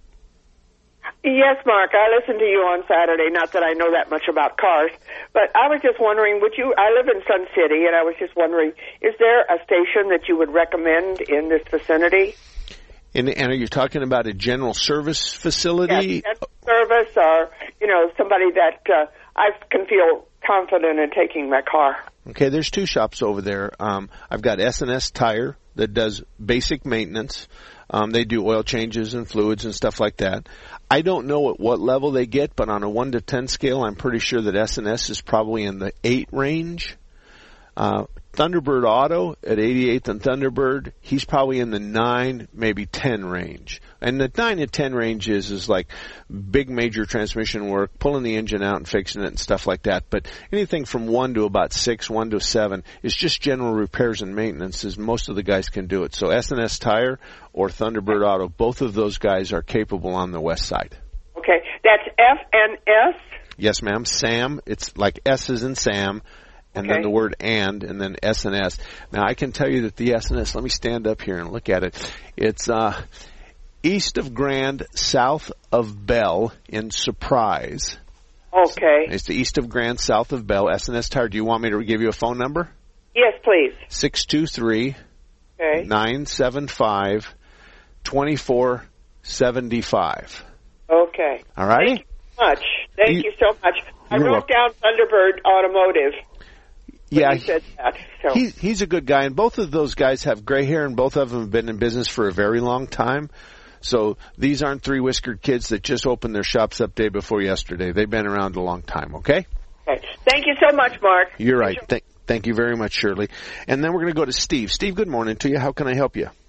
H: Yes, Mark, I listened to you on Saturday. Not that I know that much about cars, but I was just wondering, would you, I live in Sun City, and I was just wondering, is there a station that you would recommend in this vicinity?
A: And, and are you talking about a general service facility?
H: Yes, service or, you know, somebody that uh, I can feel confident in taking my car.
A: Okay, there's two shops over there. Um, I've got S and S Tire that does basic maintenance. Um, they do oil changes and fluids and stuff like that. I don't know at what level they get, but on a one to ten scale, I'm pretty sure that S and S is probably in the eight range. Uh, Thunderbird Auto at eighty-eighth and Thunderbird, he's probably in the nine, maybe ten range. And the nine to ten range is, is like big major transmission work, pulling the engine out and fixing it and stuff like that. But anything from one to about six, one to seven is just general repairs and maintenance, as most of the guys can do it. So S and S Tire or Thunderbird Auto, both of those guys are capable on the west side.
H: Okay, that's F and S?
A: Yes, ma'am. Sam, it's like S as in Sam. And
H: okay.
A: then the word and, and then S and S. Now, I can tell you that the S and S, let me stand up here and look at it. It's uh, east of Grand, south of Bell in Surprise.
H: Okay.
A: It's the east of Grand, south of Bell, S and S Tire. Do you want me to give you a phone number?
H: Yes, please.
A: six two three,
H: okay.
A: nine seven five, two four seven five.
H: Okay.
A: All right?
H: Thank you so much. Thank you, you so much. I wrote
A: welcome.
H: down Thunderbird Automotive.
A: Yeah,
H: he said that, so.
A: he, he's a good guy, and both of those guys have gray hair, and both of them have been in business for a very long time. So these aren't three-whiskered kids that just opened their shops up day before yesterday. They've been around a long time, okay?
H: Okay. Thank you so much, Mark.
A: You're right. Th- thank you very much, Shirley. And then we're going to go to Steve. Steve, good morning to you. How can I help you?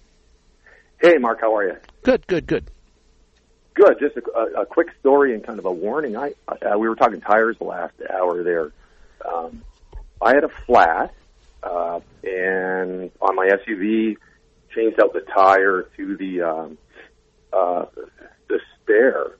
I: Hey, Mark, how are you?
A: Good, good, good.
I: Good. Just a, a, a quick story and kind of a warning. I uh, we were talking tires the last hour there. Um, I had a flat, uh, and on my S U V, changed out the tire to the um, uh, the spare,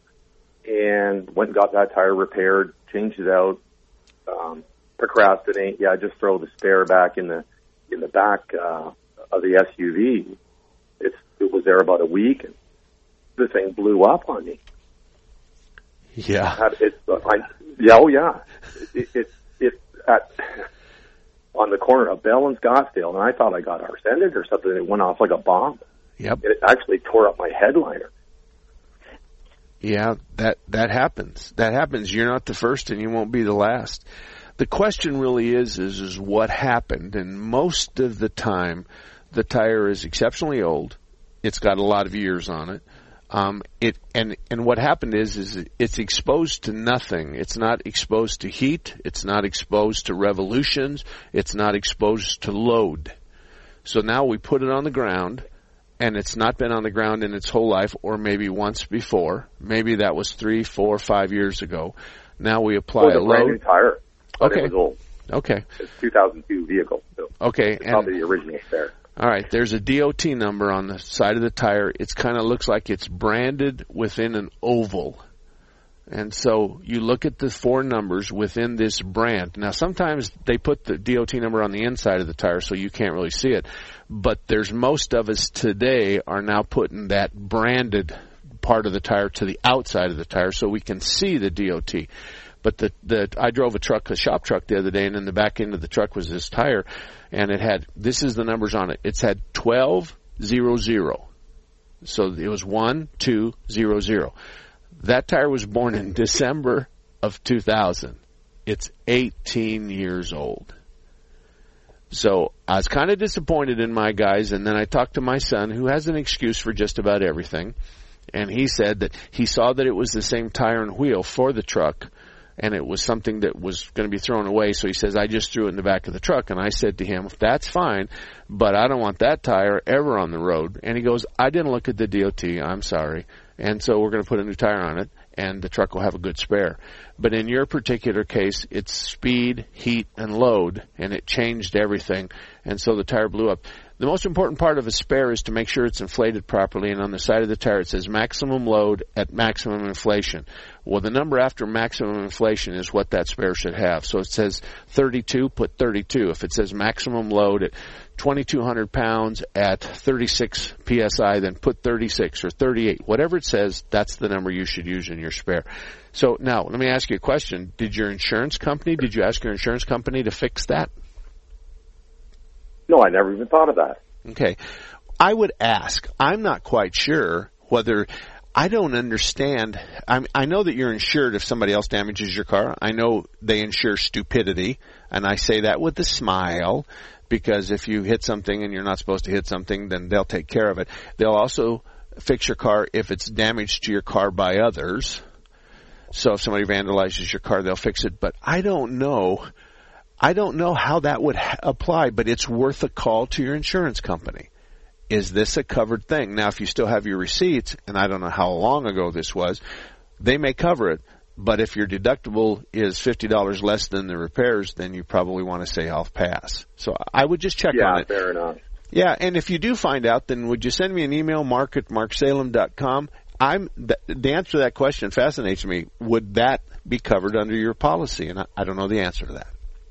I: and went and got that tire repaired, changed it out, um, procrastinate. Yeah, just throw the spare back in the in the back uh, of the S U V. It's it was there about a week, and the thing blew up on me.
A: Yeah.
I: It's uh, I, yeah, oh yeah. It, it, it at on the corner of Bell and Scottsdale, and I thought I got arsenic or something. It went off like a bomb.
A: Yep.
I: It actually tore up my headliner.
A: Yeah, that that happens. That happens. You're not the first, and you won't be the last. The question really is, is, is what happened, and most of the time, the tire is exceptionally old. It's got a lot of years on it. Um, it and and what happened is is it's exposed to nothing. It's not exposed to heat. It's not exposed to revolutions. It's not exposed to load. So now we put it on the ground, and it's not been on the ground in its whole life, or maybe once before. Maybe that was three, four, five years ago. Now we apply
I: it was
A: a
I: a
A: load.
I: brand new tire. But
A: Okay.
I: It was old.
A: Okay.
I: It's a two thousand two vehicle. So
A: Okay.
I: it's probably the original spare.
A: All right, there's a D O T number on the side of the tire. It kind of looks like it's branded within an oval. And so you look at the four numbers within this brand. Now, sometimes they put the D O T number on the inside of the tire so you can't really see it. But there's most of us today are now putting that branded part of the tire to the outside of the tire so we can see the D O T. But the, the I drove a truck, a shop truck the other day, and in the back end of the truck was this tire, and it had, this is the numbers on it. It's had twelve zero zero. So it was one two zero zero. That tire was born in December of two thousand. It's eighteen years old. So I was kind of disappointed in my guys, and then I talked to my son, who has an excuse for just about everything, and he said that he saw that it was the same tire and wheel for the truck, and it was something that was going to be thrown away. So he says, I just threw it in the back of the truck. And I said to him, that's fine, but I don't want that tire ever on the road. And he goes, I didn't look at the D O T. I'm sorry. And so we're going to put a new tire on it, and the truck will have a good spare. But in your particular case, it's speed, heat, and load, and it changed everything, and so the tire blew up. The most important part of a spare is to make sure it's inflated properly, and on the side of the tire it says maximum load at maximum inflation. Well, the number after maximum inflation is what that spare should have. So it says thirty-two, put thirty-two. If it says maximum load at twenty-two hundred pounds at thirty-six P S I, then put thirty-six or thirty-eight. Whatever it says, that's the number you should use in your spare. So now, let me ask you a question. Did your insurance company, did you ask your insurance company to fix that?
I: No, I never even thought of that.
A: Okay. I would ask. I'm not quite sure whether, I don't understand. I'm, I know that you're insured if somebody else damages your car. I know they insure stupidity, and I say that with a smile, because if you hit something and you're not supposed to hit something, then they'll take care of it. They'll also fix your car if it's damaged to your car by others. So if somebody vandalizes your car, they'll fix it. But I don't know. I don't know how that would ha- apply, but it's worth a call to your insurance company. Is this a covered thing? Now, if you still have your receipts, and I don't know how long ago this was, they may cover it. But if your deductible is fifty dollars less than the repairs, then you probably want to say I'll pass. So I would just check
I: yeah,
A: on it.
I: Yeah, fair enough.
A: Yeah, and if you do find out, then would you send me an email, mark at mark salem dot com? I'm, the, the answer to that question fascinates me. Would that be covered under your policy? And I, I don't know the answer to that.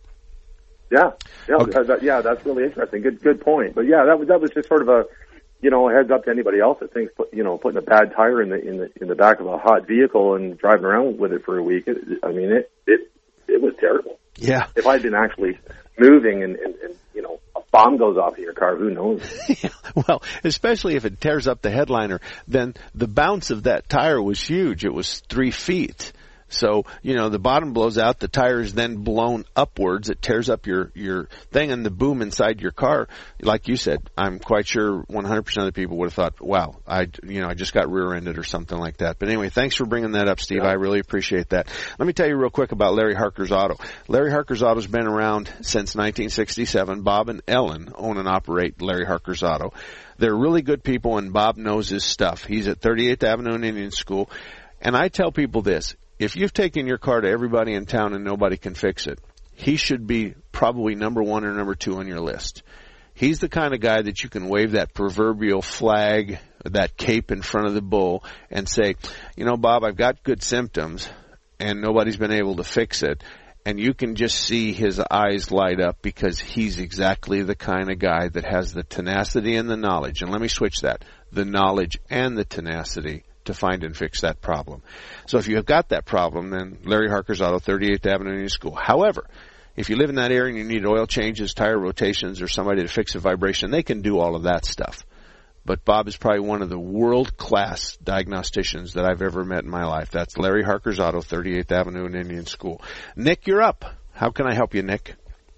I: Yeah, yeah,
A: Okay.
I: uh, that, yeah. That's really interesting. Good, good point. But yeah, that was that was just sort of a, you know, a heads up to anybody else that thinks, you know, putting a bad tire in the in the in the back of a hot vehicle and driving around with it for a week. It, I mean, it it it was terrible.
A: Yeah.
I: If I'd been actually moving and, and, and you know, a bomb goes off in your car, who knows?
A: Well, especially if it tears up the headliner, then the bounce of that tire was huge. It was three feet. So, you know, the bottom blows out, the tire is then blown upwards, it tears up your, your thing, and the boom inside your car, like you said, I'm quite sure one hundred percent of the people would have thought, wow, I, you know, I just got rear-ended or something like that. But anyway, thanks for bringing that up, Steve. Yeah. I really appreciate that. Let me tell you real quick about Larry Harker's Auto. Larry Harker's Auto's been around since nineteen sixty-seven. Bob and Ellen own and operate Larry Harker's Auto. They're really good people, and Bob knows his stuff. He's at thirty-eighth Avenue and Indian School. And I tell people this. If you've taken your car to everybody in town and nobody can fix it, he should be probably number one or number two on your list. He's the kind of guy that you can wave that proverbial flag, that cape in front of the bull and say, you know, Bob, I've got good symptoms and nobody's been able to fix it. And you can just see his eyes light up because he's exactly the kind of guy that has the tenacity and the knowledge. And let me switch that, the knowledge and the tenacity to find and fix that problem. So if you have got that problem, then Larry Harker's Auto, thirty-eighth Avenue Indian School. However, if you live in that area and you need oil changes, tire rotations, or somebody to fix a vibration, they can do all of that stuff. But Bob is probably one of the world-class diagnosticians that I've ever met in my life. That's Larry Harker's Auto, thirty-eighth Avenue and Indian School. Nick, you're up. How can I help you, Nick?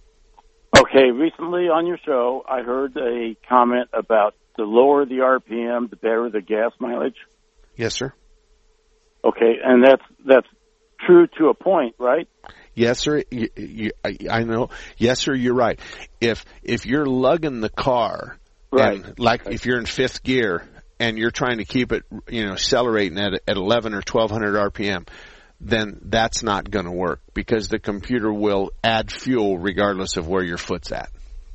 J: Okay, recently on your show, I heard a comment about the lower the R P M, the better the gas mileage.
A: Yes, sir.
J: Okay, and that's that's true to a point, right?
A: Yes, sir. You, you, I, I know. Yes, sir. You're right. If if you're lugging the car,
J: right,
A: and like if you're in fifth gear and you're trying to keep it, you know, accelerating at at eleven or twelve hundred R P M, then that's not going to work because the computer will add fuel regardless of where your foot's at.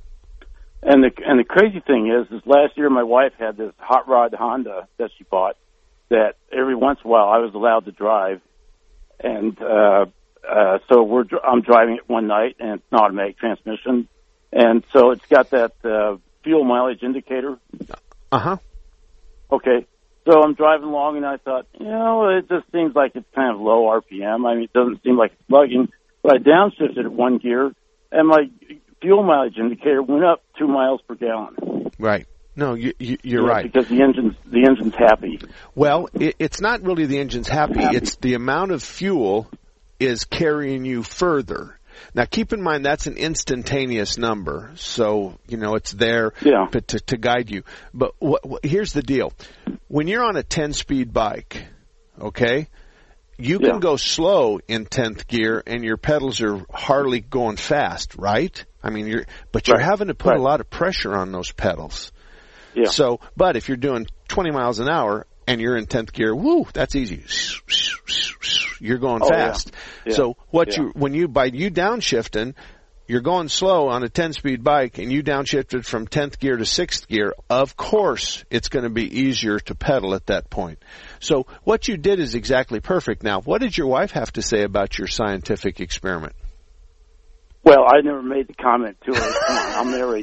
J: And the and the crazy thing is, is last year my wife had this hot rod Honda that she bought. That every once in a while I was allowed to drive, and uh, uh, so we're I'm driving it one night, and it's an automatic transmission, and so it's got that uh, fuel mileage indicator.
A: Uh huh.
J: Okay, so I'm driving along, and I thought, you know, it just seems like it's kind of low R P M. I mean, it doesn't seem like it's slugging. But I downshifted it one gear, and my fuel mileage indicator went up two miles per gallon.
A: Right. No, you, you, you're
J: yeah,
A: right.
J: Because the engine's the engine's happy.
A: Well, it, it's not really the engine's happy. happy. It's the amount of fuel is carrying you further. Now, keep in mind that's an instantaneous number, so you know it's there
J: yeah.
A: to, to, to guide you. But wh- wh- here's the deal: when you're on a ten-speed bike, okay, you
J: Yeah.
A: can go slow in tenth gear, and your pedals are hardly going fast, right? I mean, you're but you're
J: Right.
A: having to put
J: Right.
A: a lot of pressure on those pedals.
J: Yeah.
A: So, but if you're doing twenty miles an hour and you're in tenth gear, woo, that's easy. You're going
J: Oh,
A: fast.
J: yeah. Yeah.
A: So what
J: Yeah.
A: you when you by you downshifting, you're going slow on a ten-speed bike, and you downshifted from tenth gear to sixth gear, of course it's going to be easier to pedal at that point. So what you did is exactly perfect. Now, what did your wife have to say about your scientific experiment?
J: Well, I never made the comment to her. Come on, I'm married.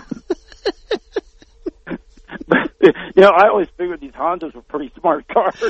J: But, you know, I always figured these Hondas were pretty smart cars.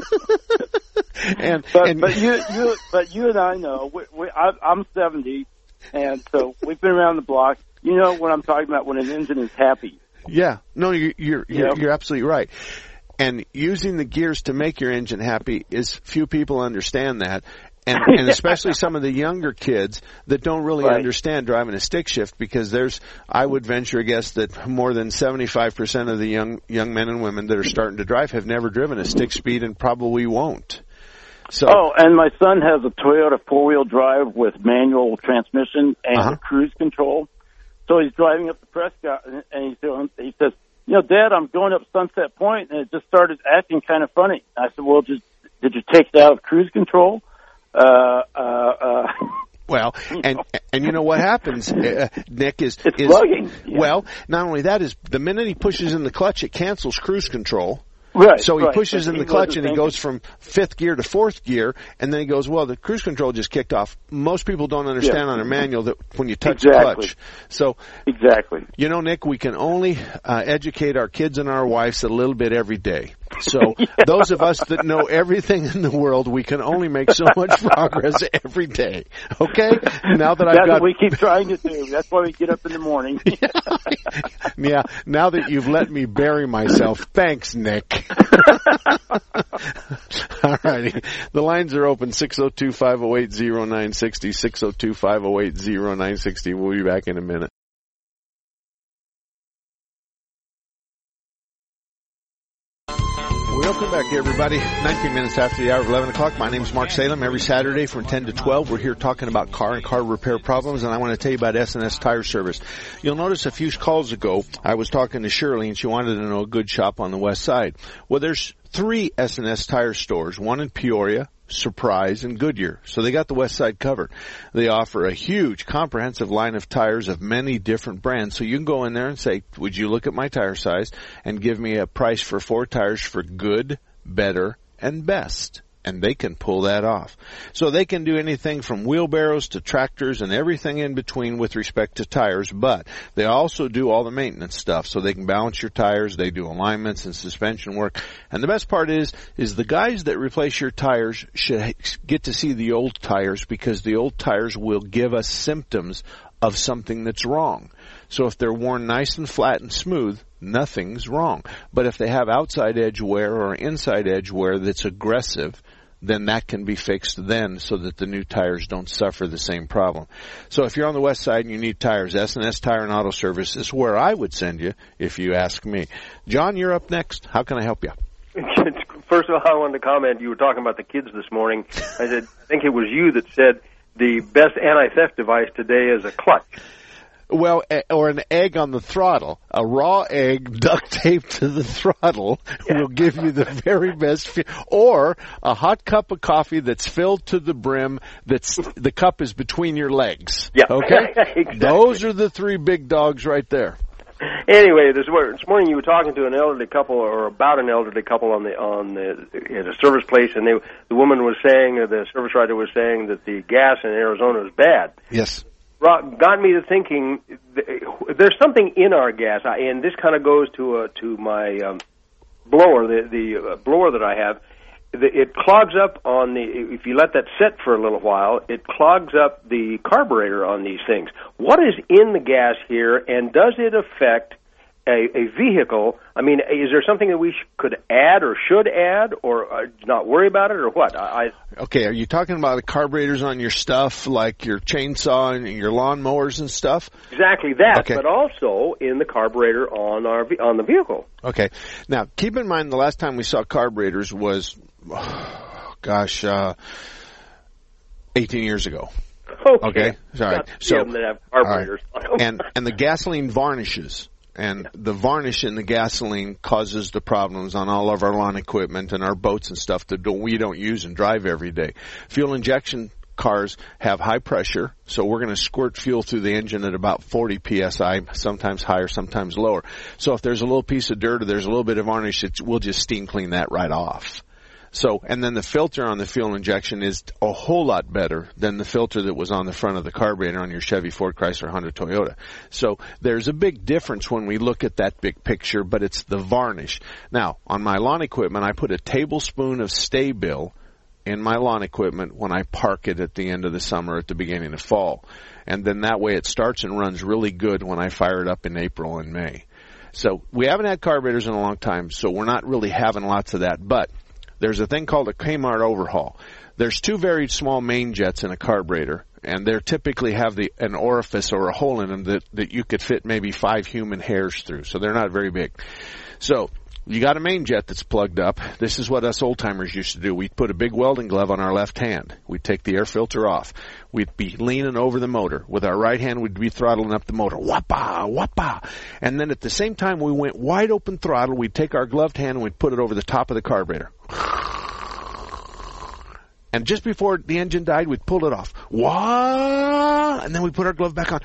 A: and
J: but,
A: and
J: but you, you, but you and I know. We, we, I, I'm seventy, and so we've been around the block. You know what I'm talking about when an engine is happy.
A: Yeah, no, you, you're you're,
J: Yep.
A: you're absolutely right. And using the gears to make your engine happy is few people understand that. And, and especially some of the younger kids that don't really
J: Right.
A: understand driving a stick shift, because there's, I would venture a guess that more than seventy-five percent of the young young men and women that are starting to drive have never driven a stick speed and probably won't. So,
J: Oh, and my son has a Toyota four-wheel drive with manual transmission and
A: Uh-huh.
J: cruise control. So he's driving up to Prescott, and and he's doing, he says, you know, Dad, I'm going up Sunset Point, and it just started acting kind of funny. I said, well, just, did you take it out of cruise control? Uh, uh, uh,
A: well, and and you know what happens, uh, Nick, is
J: It's
A: is
J: bugging. Yeah.
A: well, not only that, is the minute he pushes in the clutch, it cancels cruise control.
J: Right.
A: So he
J: right.
A: pushes
J: But
A: in
J: he
A: the clutch
J: wasn't
A: and he
J: thinking-
A: goes from fifth gear to fourth gear, and then he goes, well, the cruise control just kicked off. Most people don't understand
J: Yeah.
A: on a manual that when you touch
J: Exactly.
A: the clutch. So,
J: Exactly.
A: you know, Nick, we can only uh, educate our kids and our wives a little bit every day. So
J: Yeah.
A: those of us that know everything in the world, we can only make so much progress every day. Okay? Now that I've
J: That's
A: got
J: what we keep trying to do. That's why we get up in the morning.
A: yeah, now that you've let me bury myself, thanks, Nick. All righty. The lines are open, six oh two, five oh eight, oh nine six oh, six oh two, five oh eight, oh nine six oh. We'll be back in a minute. Welcome back, everybody. nineteen minutes after the hour of eleven o'clock. My name is Mark Salem. Every Saturday from ten to twelve, we're here talking about car and car repair problems, and I want to tell you about S and S Tire Service. You'll notice a few calls ago, I was talking to Shirley, and she wanted to know a good shop on the west side. Well, there's three S and S Tire stores, one in Peoria, Surprise, and Goodyear. So they got the west side covered. They offer a huge, comprehensive line of tires of many different brands. So you can go in there and say, would you look at my tire size and give me a price for four tires for good, better, and best? And they can pull that off. So they can do anything from wheelbarrows to tractors and everything in between with respect to tires, but they also do all the maintenance stuff. So they can balance your tires, they do alignments and suspension work. And the best part is, is the guys that replace your tires should get to see the old tires, because the old tires will give us symptoms of something that's wrong. So if they're worn nice and flat and smooth, nothing's wrong. But if they have outside edge wear or inside edge wear that's aggressive, then that can be fixed then, so that the new tires don't suffer the same problem. So if you're on the west side and you need tires, S and S Tire and Auto Service is where I would send you if you ask me. John, you're up next. How can I help you?
K: First of all, I wanted to comment. You were talking about the kids this morning. I said, I think it was you that said the best anti-theft device today is a clutch.
A: Well, or an egg on the throttle. A raw egg duct taped to the throttle yeah. will give you the very best feel. Or a hot cup of coffee that's filled to the brim, that's the cup is between your legs.
K: Yeah.
A: Okay?
K: Exactly.
A: Those are the three big dogs right there.
K: Anyway, this, this morning you were talking to an elderly couple, or about an elderly couple on the on the at a service place, and they, the woman was saying, or the service writer was saying, that the gas in Arizona is bad.
A: Yes.
K: Got me to thinking, there's something in our gas, and this kind of goes to uh, to my um, blower, the the uh, blower that I have. It clogs up on the, if you let that sit for a little while, it clogs up the carburetor on these things. What is in the gas here, and does it affect a, a vehicle? I mean, is there something that we sh- could add or should add, or uh, not worry about it, or what? I, I
A: Okay, are you talking about the carburetors on your stuff, like your chainsaw and your lawnmowers and stuff?
K: Exactly that,
A: okay.
K: But also in the carburetor on our on the vehicle.
A: Okay. Now, keep in mind the last time we saw carburetors was, oh, gosh, uh, eighteen years ago.
K: Okay.
A: Okay. Sorry.
K: Not
A: So,
K: them that have carburetors.
A: all right. and and the gasoline varnishes, and the varnish in the gasoline causes the problems on all of our lawn equipment and our boats and stuff that don't, we don't use and drive every day. Fuel injection cars have high pressure, so we're going to squirt fuel through the engine at about forty P S I, sometimes higher, sometimes lower. So if there's a little piece of dirt or there's a little bit of varnish, it's, we'll just steam clean that right off. So, and then the filter on the fuel injection is a whole lot better than the filter that was on the front of the carburetor on your Chevy, Ford, Chrysler, Honda, Toyota. So there's a big difference when we look at that big picture, but it's the varnish. Now, on my lawn equipment, I put a tablespoon of Sta-Bil in my lawn equipment when I park it at the end of the summer, at the beginning of fall. And then that way it starts and runs really good when I fire it up in April and May. So we haven't had carburetors in a long time, so we're not really having lots of that. But there's a thing called a Kmart overhaul. There's two very small main jets in a carburetor, and they typically have the an orifice or a hole in them that, that you could fit maybe five human hairs through. So they're not very big. So you got a main jet that's plugged up. This is what us old-timers used to do. We'd put a big welding glove on our left hand. We'd take the air filter off. We'd be leaning over the motor. With our right hand, we'd be throttling up the motor. Whoppa, whoppa. And then at the same time we went wide open throttle, we'd take our gloved hand and we'd put it over the top of the carburetor. And just before the engine died, we'd pull it off. Wah! And then we put our glove back on.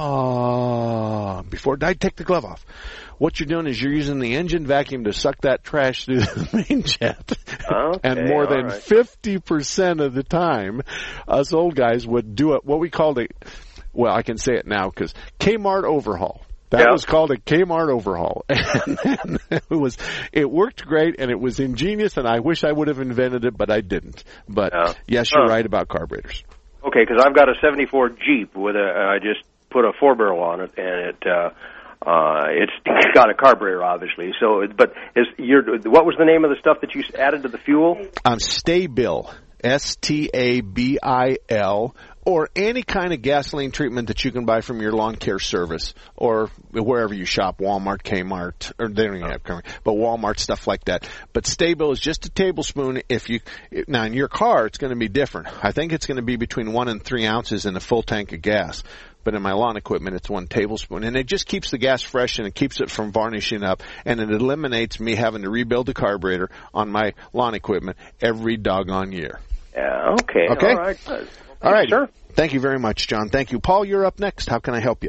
A: Wah! Before it died, take the glove off. What you're doing is you're using the engine vacuum to suck that trash through the main jet.
K: Okay,
A: and more than
K: right.
A: fifty percent of the time, us old guys would do it, what we called a, well, I can say it now because Kmart overhaul. That
K: yeah.
A: was called a Kmart overhaul. And, and it was, it worked great and it was ingenious and I wish I would have invented it, but I didn't. But
K: yeah.
A: yes, you're
K: uh,
A: right about carburetors.
K: Okay, because I've got a seventy-four Jeep with a, I just put a four barrel on it and it, uh, uh, it's got a carburetor obviously. So, but is your, what was the name of the stuff that you added to the fuel?
A: Um, Sta-Bil. S T A B I L, or any kind of gasoline treatment that you can buy from your lawn care service or wherever you shop, Walmart, Kmart, or they don't even have Kmart, but Walmart, stuff like that. But Sta-Bil is just a tablespoon. If you, now in your car, it's going to be different. I think it's going to be between one and three ounces in a full tank of gas. But in my lawn equipment, it's one tablespoon. And it just keeps the gas fresh and it keeps it from varnishing up. And it eliminates me having to rebuild the carburetor on my lawn equipment every doggone year.
K: Yeah, okay.
A: Okay?
K: All right. Well,
A: All right.
K: Sure.
A: Thank you very much, John. Thank you. Paul, you're up next. How can I help you?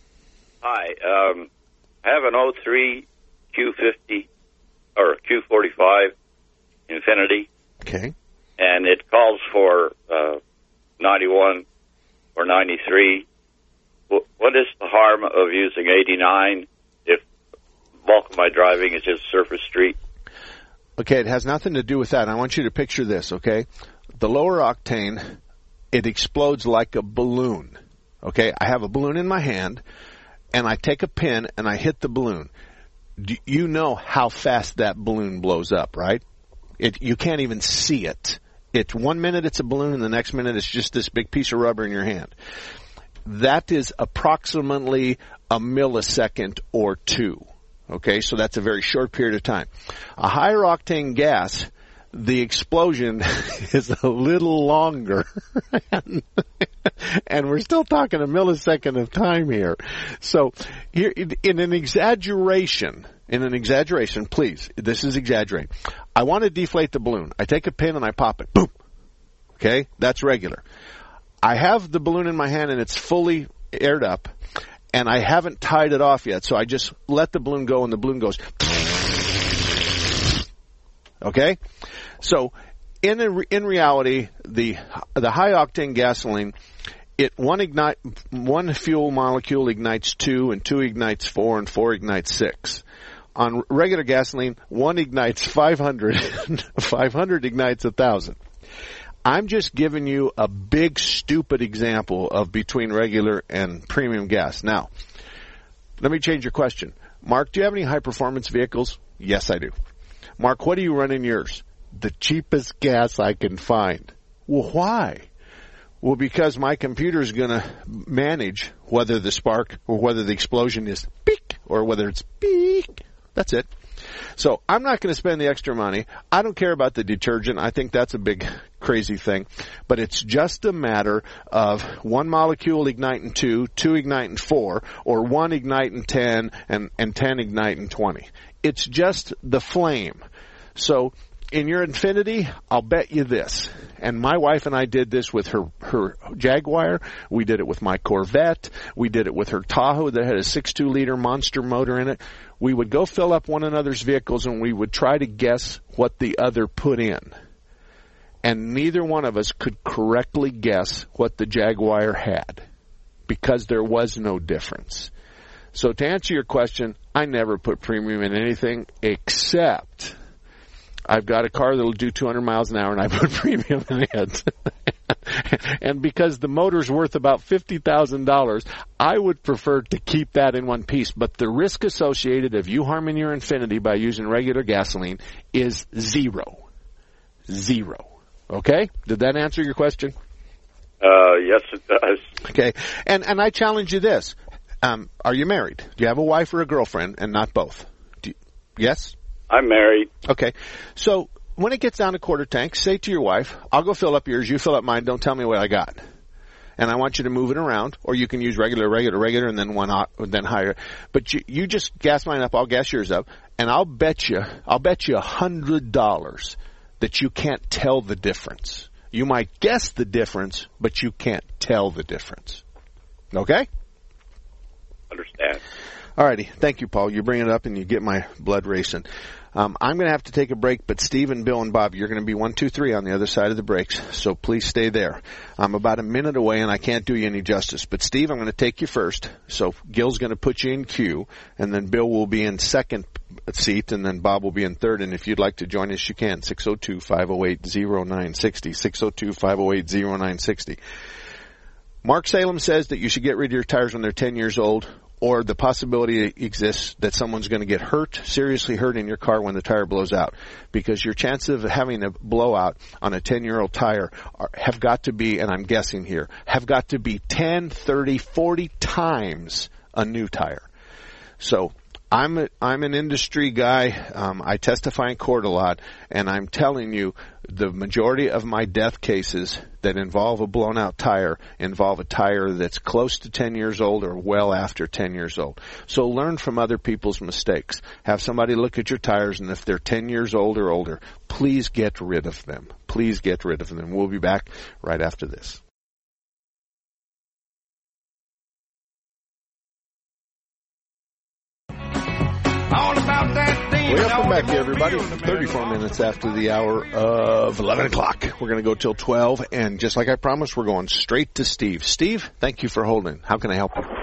L: Hi. Um, I have an oh three Q fifty or Q forty-five Infinity.
A: Okay.
L: And it calls for uh, ninety-one or ninety-three. What is the harm of using eighty-nine if bulk of my driving is just surface street?
A: Okay, it has nothing to do with that. I want you to picture this, okay? The lower octane, it explodes like a balloon, okay? I have a balloon in my hand, and I take a pin, and I hit the balloon. Do you know how fast that balloon blows up, right? It, you can't even see it. It's one minute it's a balloon, and the next minute it's just this big piece of rubber in your hand. That is approximately a millisecond or two. Okay, so that's a very short period of time. A higher octane gas, the explosion is a little longer. and, and we're still talking a millisecond of time here. So here, in, in an exaggeration, in an exaggeration, please, this is exaggerating. I want to deflate the balloon. I take a pin and I pop it. Boom. Okay, that's regular. I have the balloon in my hand and it's fully aired up, and I haven't tied it off yet, so I just let the balloon go and the balloon goes. Okay? So in a, in reality, the the high octane gasoline, it one ignite one fuel molecule ignites two, and two ignites four, and four ignites six. On regular gasoline, one ignites five hundred, five hundred ignites one thousand. I'm just giving you a big, stupid example of between regular and premium gas. Now, let me change your question. Mark, do you have any high-performance vehicles? Yes, I do. Mark, what do you run in yours? The cheapest gas I can find. Well, why? Well, because my computer is going to manage whether the spark or whether the explosion is beep or whether it's beep. That's it. So I'm not going to spend the extra money. I don't care about the detergent. I think that's a big crazy thing. But it's just a matter of one molecule igniting two, two igniting four, or one igniting ten, and, and ten igniting twenty. It's just the flame. So in your Infinity, I'll bet you this, and my wife and I did this with her, her Jaguar. We did it with my Corvette. We did it with her Tahoe that had a six point two liter monster motor in it. We would go fill up one another's vehicles, and we would try to guess what the other put in. And neither one of us could correctly guess what the Jaguar had because there was no difference. So to answer your question, I never put premium in anything except I've got a car that'll do two hundred miles an hour, and I put premium in it. And because the motor's worth about fifty thousand dollars, I would prefer to keep that in one piece. But the risk associated of you harming your Infinity by using regular gasoline is zero. Zero. Okay? Did that answer your question?
L: Uh, yes, it does.
A: Okay. And and I challenge you this. Um, are you married? Do you have a wife or a girlfriend, and not both? Do you, yes?
L: I'm married.
A: Okay. So when it gets down to quarter tank, say to your wife, I'll go fill up yours, you fill up mine, don't tell me what I got. And I want you to move it around, or you can use regular, regular, regular, and then one, then higher. But you, you just gas mine up, I'll gas yours up, and I'll bet you, I'll bet you a hundred dollars that you can't tell the difference. You might guess the difference, but you can't tell the difference. Okay?
L: Understand.
A: All righty. Thank you, Paul. You bring it up and you get my blood racing. Um, I'm going to have to take a break, but Steve and Bill and Bob, you're going to be one, two, three on the other side of the breaks, so please stay there. I'm about a minute away, and I can't do you any justice. But, Steve, I'm going to take you first, so Gil's going to put you in queue, and then Bill will be in second seat, and then Bob will be in third. And if you'd like to join us, you can, six oh two, five oh eight, oh nine six oh, six oh two, five oh eight, oh nine six oh. Mark Salem says that you should get rid of your tires when they're ten years old, or the possibility exists that someone's going to get hurt, seriously hurt in your car when the tire blows out. Because your chances of having a blowout on a ten-year-old tire are, have got to be, and I'm guessing here, have got to be ten, thirty, forty times a new tire. So I'm a, I'm an industry guy. Um, I testify in court a lot, and I'm telling you the majority of my death cases that involve a blown-out tire involve a tire that's close to ten years old or well after ten years old. So learn from other people's mistakes. Have somebody look at your tires, and if they're ten years old or older, please get rid of them. Please get rid of them. We'll be back right after this.
B: All about that demon.
A: Welcome back, everybody. thirty-four minutes after the hour of eleven o'clock. We're going to go till twelve, and just like I promised, we're going straight to Steve. Steve, thank you for holding. How can I help you?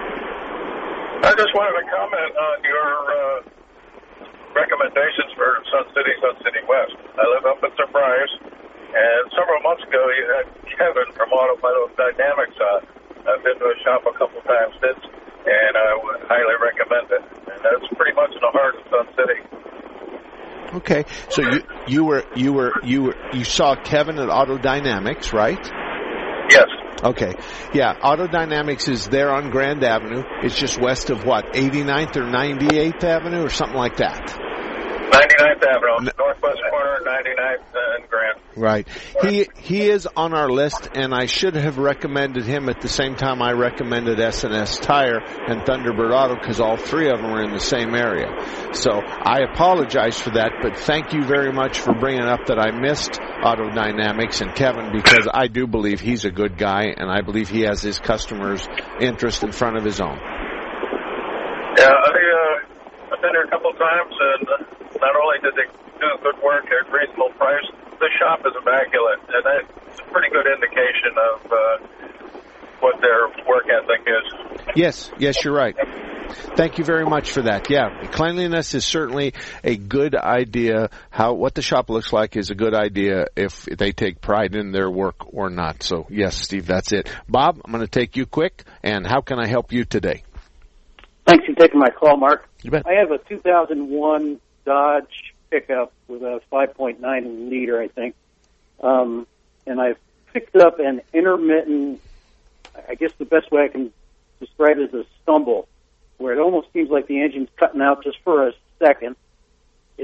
M: I just wanted to comment on your uh, recommendations for Sun City, Sun City West. I live up in Surprise, and several months ago you had Kevin from Auto Dynamics on. I've been to a shop a couple times since, and I would highly recommend it. And that's pretty much in the heart of Sun City.
A: Okay, so you you were you were you were you saw Kevin at Auto Dynamics, right?
M: Yes.
A: Okay, yeah. Auto Dynamics is there on Grand Avenue. It's just west of what, eighty-ninth or ninety-eighth Avenue or something like that.
M: ninety-ninth Avenue, no. Northwest corner, ninety-ninth and Grand.
A: Right. He he is on our list, and I should have recommended him at the same time I recommended S and S Tire and Thunderbird Auto, because all three of them were in the same area. So I apologize for that, but thank you very much for bringing up that I missed Auto Dynamics and Kevin, because I do believe he's a good guy, and I believe he has his customers' interest in front of his own.
M: Yeah, I, uh, I've been there a couple times, and not only did they do good work at a reasonable price, the shop is immaculate, and that's a pretty good indication of uh, what their work ethic is.
A: Yes, yes, you're right. Thank you very much for that. Yeah, cleanliness is certainly a good idea. How what the shop looks like is a good idea if they take pride in their work or not. So, yes, Steve, that's it. Bob, I'm going to take you quick, and how can I help you today?
E: Thanks for taking my call, Mark.
A: You bet.
E: I have a two thousand one Dodge pickup with a five point nine liter, I think. Um, and I've picked up an intermittent, I guess the best way I can describe it is a stumble, where it almost seems like the engine's cutting out just for a second.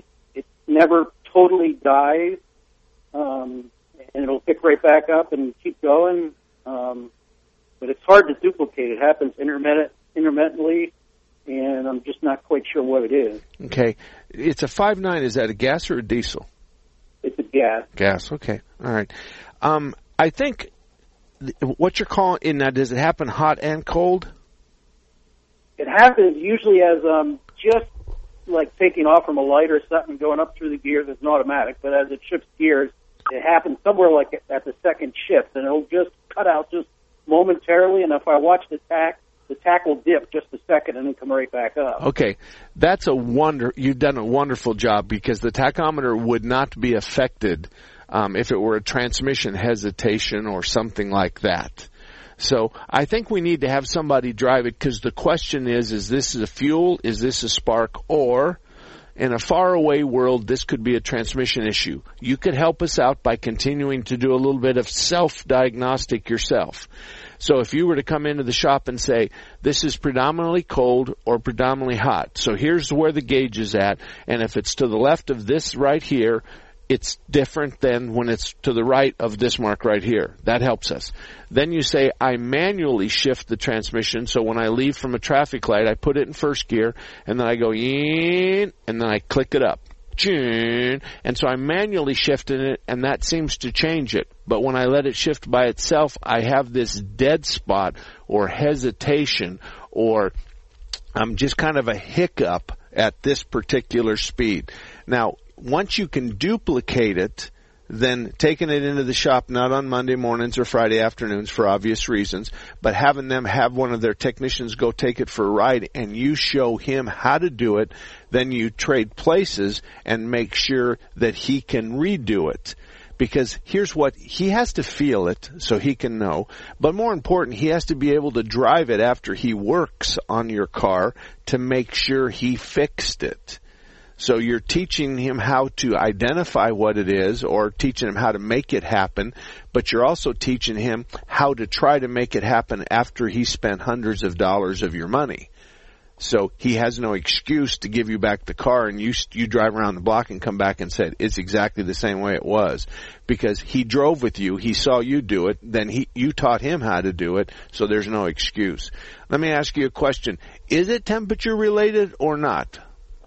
E: never totally dies, um, and it'll pick right back up and keep going. Um, but it's hard to duplicate. It happens intermittent, intermittently, and I'm just not quite sure what it is.
A: Okay. It's a five nine. Is that a gas or a diesel?
E: It's a gas.
A: Gas. Okay. All right. Um, I think th- what you're calling in that, does it happen hot and cold?
E: It happens usually as um, just like taking off from a light or something, going up through the gears. It's an automatic, but as it shifts gears, it happens somewhere like at the second shift, and it'll just cut out just momentarily. And if I watch the tack, the tack will dip just a second and then come right back up.
A: Okay, that's a wonder. You've done a wonderful job, because the tachometer would not be affected um, if it were a transmission hesitation or something like that. So I think we need to have somebody drive it, because the question is, is this a fuel, is this a spark, or in a faraway world, this could be a transmission issue. You could help us out by continuing to do a little bit of self-diagnostic yourself. So if you were to come into the shop and say, this is predominantly cold or predominantly hot, so here's where the gauge is at, and if it's to the left of this right here, it's different than when it's to the right of this mark right here. That helps us. Then you say, I manually shift the transmission, so when I leave from a traffic light, I put it in first gear, and then I go in, and then I click it up. And so I'm manually shifting it, and that seems to change it. But when I let it shift by itself, I have this dead spot or hesitation, or I'm just kind of a hiccup at this particular speed. Now, once you can duplicate it, then taking it into the shop, not on Monday mornings or Friday afternoons for obvious reasons, but having them have one of their technicians go take it for a ride, and you show him how to do it, then you trade places and make sure that he can redo it. Because here's what, he has to feel it so he can know, but more important, he has to be able to drive it after he works on your car to make sure he fixed it. So you're teaching him how to identify what it is, or teaching him how to make it happen, but you're also teaching him how to try to make it happen after he spent hundreds of dollars of your money. So he has no excuse to give you back the car, and you you drive around the block and come back and say it's exactly the same way it was, because he drove with you, he saw you do it, then he you taught him how to do it, so there's no excuse. Let me ask you a question. Is it temperature related or not?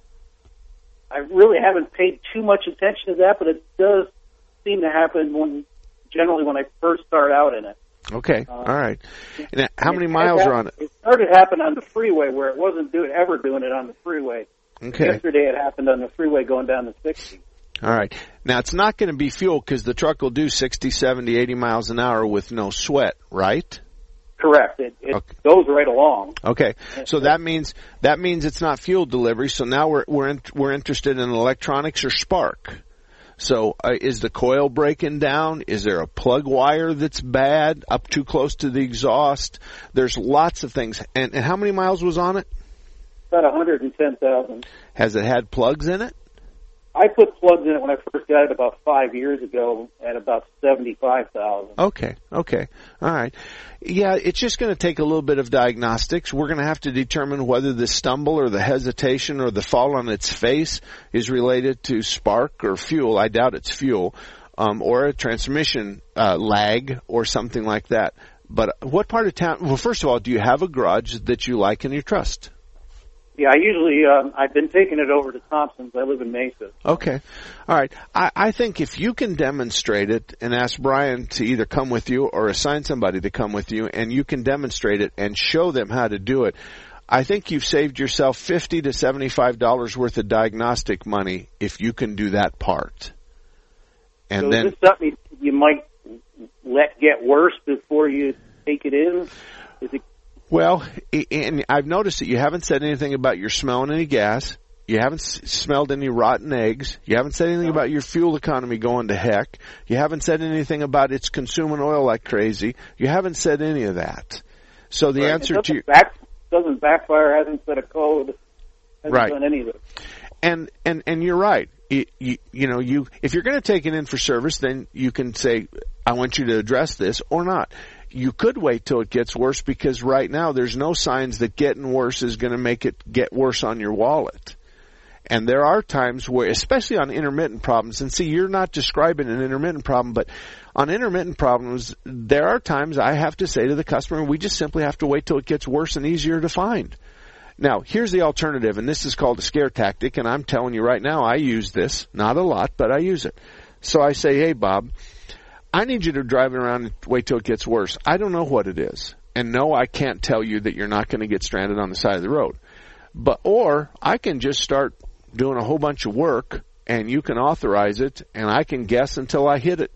E: I really haven't paid too much attention to that, but it does seem to happen when, generally when I first start out in it.
A: Okay,
E: uh,
A: all right. Now, how many miles are on it?
E: It started happening on the freeway, where it wasn't doing, ever doing it on the freeway.
A: Okay.
E: Yesterday it happened on the freeway going down to sixty.
A: All right. Now, it's not going to be fuel, because the truck will do sixty, seventy, eighty miles an hour with no sweat, right?
E: Correct. It, it
A: okay.
E: goes right along.
A: Okay. So that means that means it's not fuel delivery. So now we're we're in, we're interested in electronics or spark. So uh, is the coil breaking down? Is there a plug wire that's bad, up too close to the exhaust? There's lots of things. And, and how many miles was on it?
E: About one hundred ten thousand.
A: Has it had plugs in it?
E: I put plugs in it when I first got it about five years ago at about seventy-five thousand.
A: Okay, okay. All right. Yeah, it's just going to take a little bit of diagnostics. We're going to have to determine whether the stumble or the hesitation or the fall on its face is related to spark or fuel. I doubt it's fuel. Um, or a transmission uh, lag or something like that. But what part of town? Well, first of all, do you have a garage that you like and you trust?
E: Yeah, I usually, um, I've been taking it over to Thompson's. I live in Mesa.
A: Okay. All right. I, I think if you can demonstrate it and ask Brian to either come with you or assign somebody to come with you, and you can demonstrate it and show them how to do it, I think you've saved yourself fifty to seventy-five dollars worth of diagnostic money if you can do that part. And
E: so
A: then,
E: is this something you might let get worse before you take it in? Is it
A: well, and I've noticed that you haven't said anything about your smelling any gas. You haven't s- smelled any rotten eggs. You haven't said anything about your fuel economy going to heck. You haven't said anything about it's consuming oil like crazy. You haven't said any of that. So the
E: right.
A: answer to your...
E: Back, doesn't backfire, hasn't set a code, hasn't
A: right.
E: done any of it.
A: And, and, and you're right. You, you, you know, you, if you're going to take it in for service, then you can say, I want you to address this or not. You could wait till it gets worse, because right now there's no signs that getting worse is going to make it get worse on your wallet. And there are times where, especially on intermittent problems, and see, you're not describing an intermittent problem, but on intermittent problems, there are times I have to say to the customer, we just simply have to wait till it gets worse and easier to find. Now, here's the alternative, and this is called a scare tactic, and I'm telling you right now, I use this. Not a lot, but I use it. So I say, hey, Bob, I need you to drive around and wait till it gets worse. I don't know what it is. And no, I can't tell you that you're not going to get stranded on the side of the road. But, or I can just start doing a whole bunch of work, and you can authorize it, and I can guess until I hit it.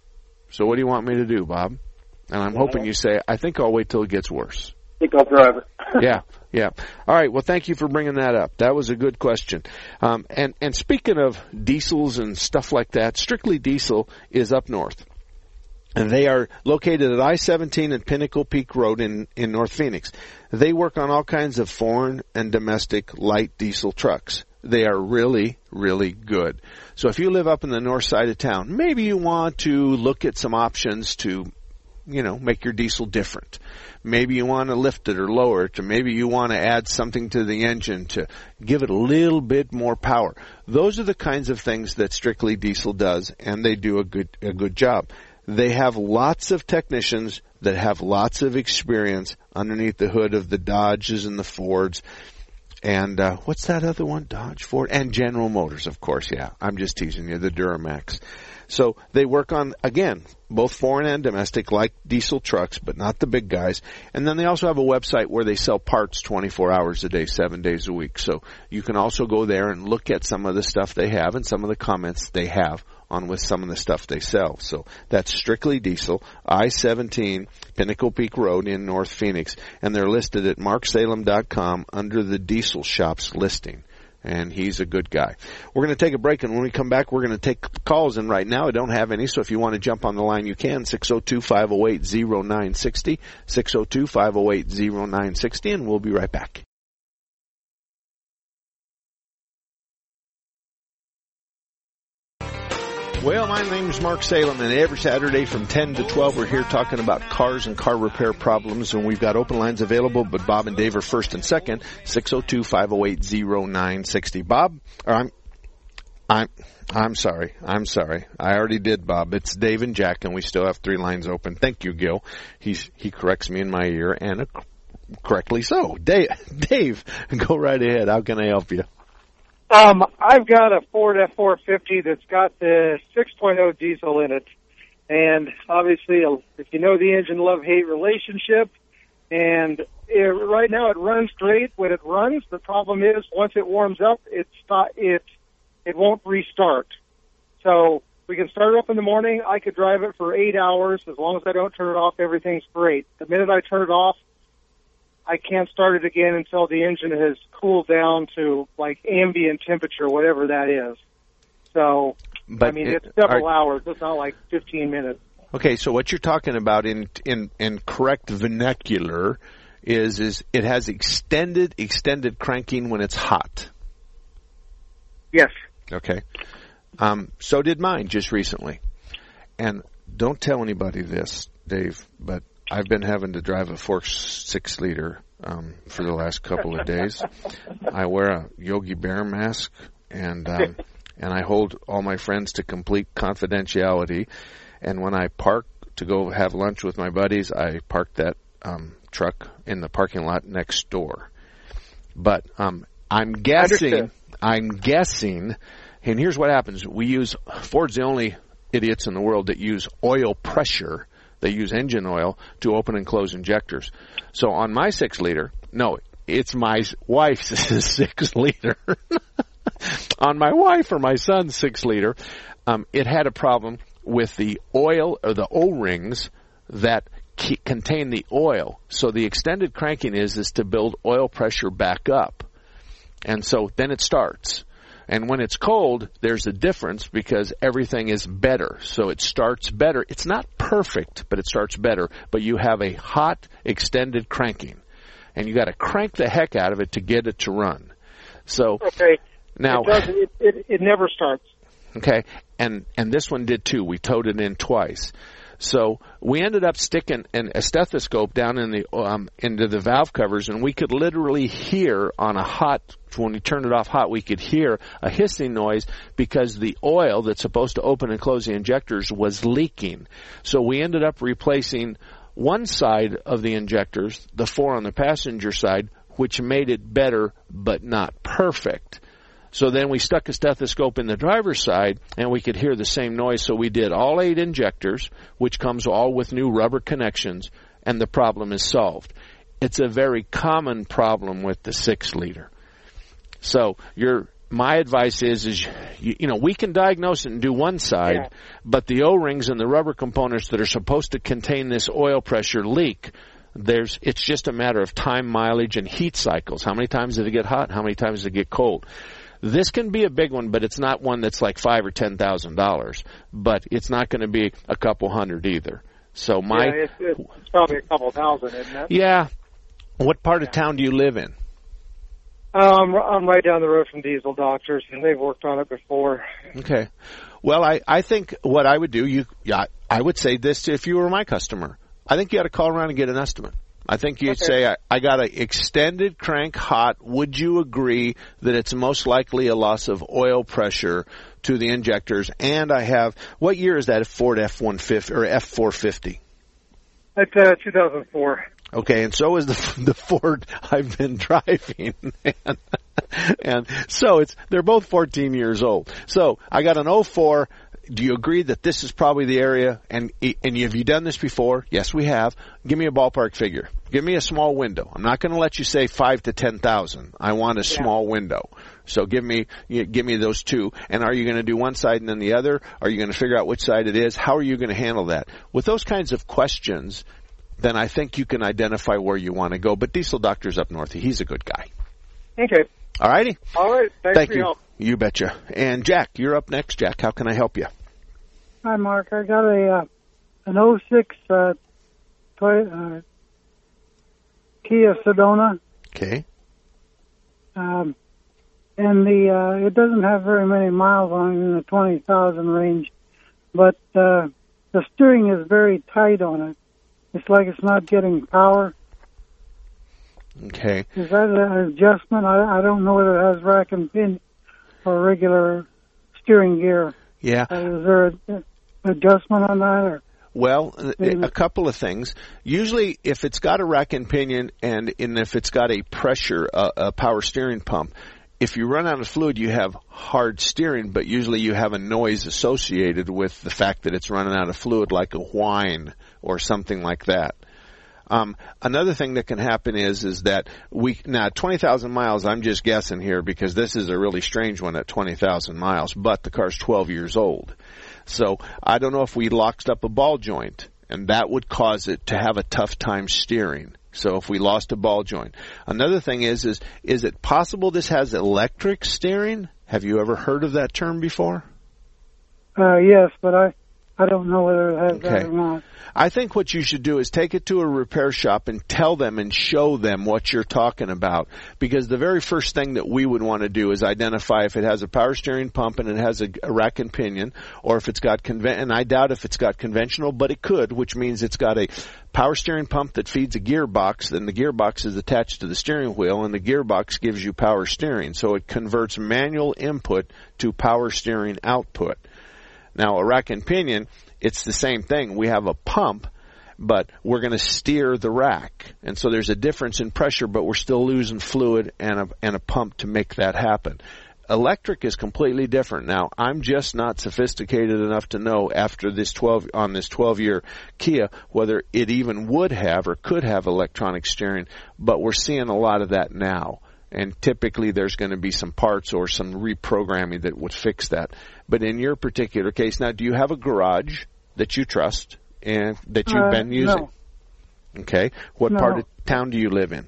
A: So what do you want me to do, Bob? And I'm hoping you say, I think I'll wait till it gets worse.
E: I think I'll drive it.
A: Yeah, yeah. All right, well, thank you for bringing that up. That was a good question. Um, and, and speaking of diesels and stuff like that, Strictly Diesel is up north. And they are located at I seventeen and Pinnacle Peak Road in, in North Phoenix. They work on all kinds of foreign and domestic light diesel trucks. They are really, really good. So if you live up in the north side of town, maybe you want to look at some options to, you know, make your diesel different. Maybe you want to lift it or lower it, or maybe you want to add something to the engine to give it a little bit more power. Those are the kinds of things that Strictly Diesel does, and they do a good a good job. They have lots of technicians that have lots of experience underneath the hood of the Dodges and the Fords. And uh, what's that other one? Dodge, Ford, and General Motors, of course, yeah. I'm just teasing you, the Duramax. So they work on, again, both foreign and domestic, like diesel trucks, but not the big guys. And then they also have a website where they sell parts twenty-four hours a day, seven days a week. So you can also go there and look at some of the stuff they have and some of the comments they have on with some of the stuff they sell. So that's Strictly Diesel, I seventeen, Pinnacle Peak Road in North Phoenix. And they're listed at mark salem dot com under the Diesel Shops listing. And he's a good guy. We're going to take a break, and when we come back, we're going to take calls. And right now, I don't have any, so if you want to jump on the line, you can. six oh two, five oh eight, oh nine six oh, six oh two, five oh eight, oh nine six oh, and we'll be right back. Well, my name's Mark Salem, and every Saturday from ten to twelve, we're here talking about cars and car repair problems, and we've got open lines available, but Bob and Dave are first and second, six oh two, five oh eight, oh nine six oh. Bob, or I'm, I'm, I'm sorry, I'm sorry. I already did, Bob. It's Dave and Jack, and we still have three lines open. Thank you, Gil. He's, he corrects me in my ear, and uh, correctly so. Dave, Dave, go right ahead. How can I help you?
N: Um, I've got a Ford F four fifty that's got the six point oh diesel in it. And obviously, if you know the engine love-hate relationship, and it, right now it runs great when it runs. The problem is once it warms up, it, st- it, it won't restart. So we can start it up in the morning. I could drive it for eight hours. As long as I don't turn it off, everything's great. The minute I turn it off, I can't start it again until the engine has cooled down to like ambient temperature, whatever that is. So, but I mean, it, it's several are, hours. It's not like fifteen minutes.
A: Okay, so what you're talking about in in in correct vernacular is is it has extended extended cranking when it's hot.
N: Yes.
A: Okay. Um, so did mine just recently, and don't tell anybody this, Dave, but I've been having to drive a four six liter um, for the last couple of days. I wear a Yogi Bear mask, and um, and I hold all my friends to complete confidentiality. And when I park to go have lunch with my buddies, I park that um, truck in the parking lot next door. But um, I'm guessing, I'm guessing, and here's what happens: we use Ford's the only idiots in the world that use oil pressure. They use engine oil to open and close injectors. So on my six liter, no, it's my wife's six liter. On my wife or my son's six liter, um, it had a problem with the oil or the O-rings that ke- contain the oil. So the extended cranking is is to build oil pressure back up, and so then it starts. And when it's cold, there's a difference because everything is better. So it starts better. It's not perfect, but it starts better. But you have a hot, extended cranking. And you got to crank the heck out of it to get it to run. So
N: okay.
A: Now
N: it, does, it, it, it never starts.
A: Okay. And and this one did too. We towed it in twice. So we ended up sticking an, a stethoscope down in the um, into the valve covers, and we could literally hear on a hot, when we turned it off hot, we could hear a hissing noise because the oil that's supposed to open and close the injectors was leaking. So we ended up replacing one side of the injectors, the four on the passenger side, which made it better but not perfect. So then we stuck a stethoscope in the driver's side, and we could hear the same noise. So we did all eight injectors, which comes all with new rubber connections, and the problem is solved. It's a very common problem with the six-liter. So your my advice is, is you, you know, we can diagnose it and do one side, yeah. but the O-rings and the rubber components that are supposed to contain this oil pressure leak, there's it's just a matter of time, mileage, and heat cycles. How many times did it get hot? How many times did it get cold? This can be a big one, but it's not one that's like five or ten thousand dollars. But it's not going to be a couple hundred either. So my
N: yeah, it's, it's probably a couple thousand, isn't it?
A: Yeah. What part of town do you live in?
N: Um, I'm right down the road from Diesel Doctors, and they've worked on it before.
A: Okay. Well, I I think what I would do, you yeah, I would say this if you were my customer. I think you ought to call around and get an estimate. I think you'd okay. say, I, I got an extended crank hot. Would you agree that it's most likely a loss of oil pressure to the injectors? And I have, what year is that, a Ford F one fifty or F four fifty?
N: It's uh, two thousand four.
A: Okay, and so is the the Ford I've been driving. and, and so it's they're both fourteen years old. So I got an oh four. Do you agree that this is probably the area? And and have you done this before? Yes, we have. Give me a ballpark figure. Give me a small window. I'm not going to let you say five to ten thousand. I want a yeah. small window. So give me you, give me those two. And are you going to do one side and then the other? Are you going to figure out which side it is? How are you going to handle that? With those kinds of questions, then I think you can identify where you want to go. But Diesel Doctor's up north. He's a good guy.
N: Okay.
A: All righty.
N: All right. Thanks
A: Thank
N: for
A: you.
N: your help.
A: You betcha. And Jack, you're up next. Jack, how can I help you?
O: Hi, Mark. I got a uh, an oh six uh, toy, uh, Kia Sedona.
A: Okay.
O: Um, and the uh, it doesn't have very many miles on it in the twenty thousand range, but uh, the steering is very tight on it. It's like it's not getting power.
A: Okay.
O: Is that an adjustment? I, I don't know whether it has rack and pin or regular steering gear.
A: Yeah.
O: Uh, is there an adjustment on that? Or
A: well, a couple of things. Usually, if it's got a rack and pinion and, and if it's got a pressure, uh, a power steering pump, if you run out of fluid, you have hard steering, but usually you have a noise associated with the fact that it's running out of fluid, like a whine or something like that. Um, another thing that can happen is is that we now twenty thousand miles. I'm just guessing here because this is a really strange one at twenty thousand miles. But the car's twelve years old, so I don't know if we locked up a ball joint, and that would cause it to have a tough time steering. So if we lost a ball joint, another thing is is is it possible this has electric steering? Have you ever heard of that term before?
O: Uh, yes, but I I don't know whether it has
A: okay.
O: that or not.
A: I think what you should do is take it to a repair shop and tell them and show them what you're talking about. Because the very first thing that we would want to do is identify if it has a power steering pump and it has a, a rack and pinion, or if it's got conven- and I doubt if it's got conventional, but it could, which means it's got a power steering pump that feeds a gearbox, then the gearbox is attached to the steering wheel, and the gearbox gives you power steering. So it converts manual input to power steering output. Now, a rack and pinion, it's the same thing. We have a pump, but we're going to steer the rack. And so there's a difference in pressure, but we're still losing fluid and a, and a pump to make that happen. Electric is completely different. Now, I'm just not sophisticated enough to know after this twelve, on this twelve-year Kia, whether it even would have or could have electronic steering, but we're seeing a lot of that now. And typically there's going to be some parts or some reprogramming that would fix that. But in your particular case, now, do you have a garage that you trust and that you've
O: uh,
A: been using?
O: No.
A: Okay. What
O: no.
A: part of town do you live in?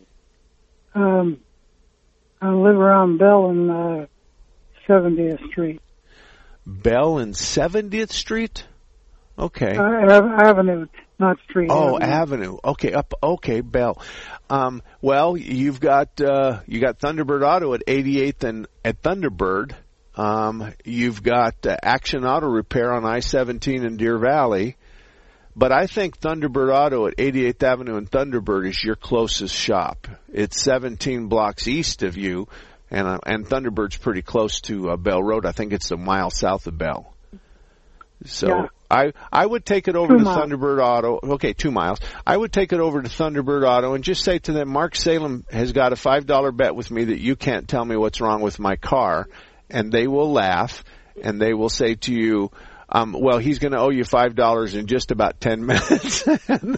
O: Um, I live around Bell and uh, seventieth Street.
A: Bell and seventieth Street? Okay.
O: Uh, Avenue, not Street.
A: Oh,
O: Avenue.
A: Avenue. Okay, up. Okay, Bell. Um, well, you've got uh, you got Thunderbird Auto at eighty-eighth and at Thunderbird. Um, you've got uh, Action Auto Repair on I seventeen in Deer Valley. But I think Thunderbird Auto at eighty-eighth Avenue and Thunderbird is your closest shop. It's seventeen blocks east of you, and uh, and Thunderbird's pretty close to uh, Bell Road. I think it's a mile south of Bell. So
O: Yeah.
A: I I would take it over
O: Two
A: to
O: miles.
A: Thunderbird Auto. Okay, two miles. I would take it over to Thunderbird Auto and just say to them, Mark Salem has got a five dollar bet with me that you can't tell me what's wrong with my car, and they will laugh and they will say to you, Um, well, he's going to owe you five dollars in just about ten minutes. and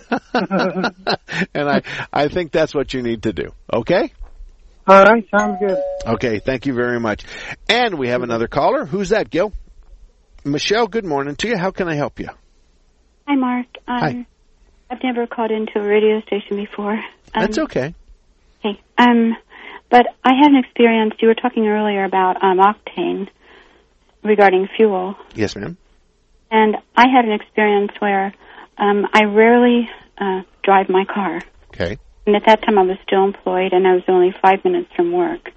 A: I, I think that's what you need to do. Okay?
O: All right, sounds good.
A: Okay, thank you very much. And we have another caller. Who's that, Gil? Michelle, good morning to you. How can I help you?
P: Hi, Mark. Um,
A: Hi.
P: I've never called into a radio station before. Um,
A: That's okay.
P: Okay. Um, but I had an experience. You were talking earlier about um, octane regarding fuel.
A: Yes, ma'am.
P: And I had an experience where um, I rarely uh, drive my car.
A: Okay.
P: And at that time I was still employed, and I was only five minutes from work.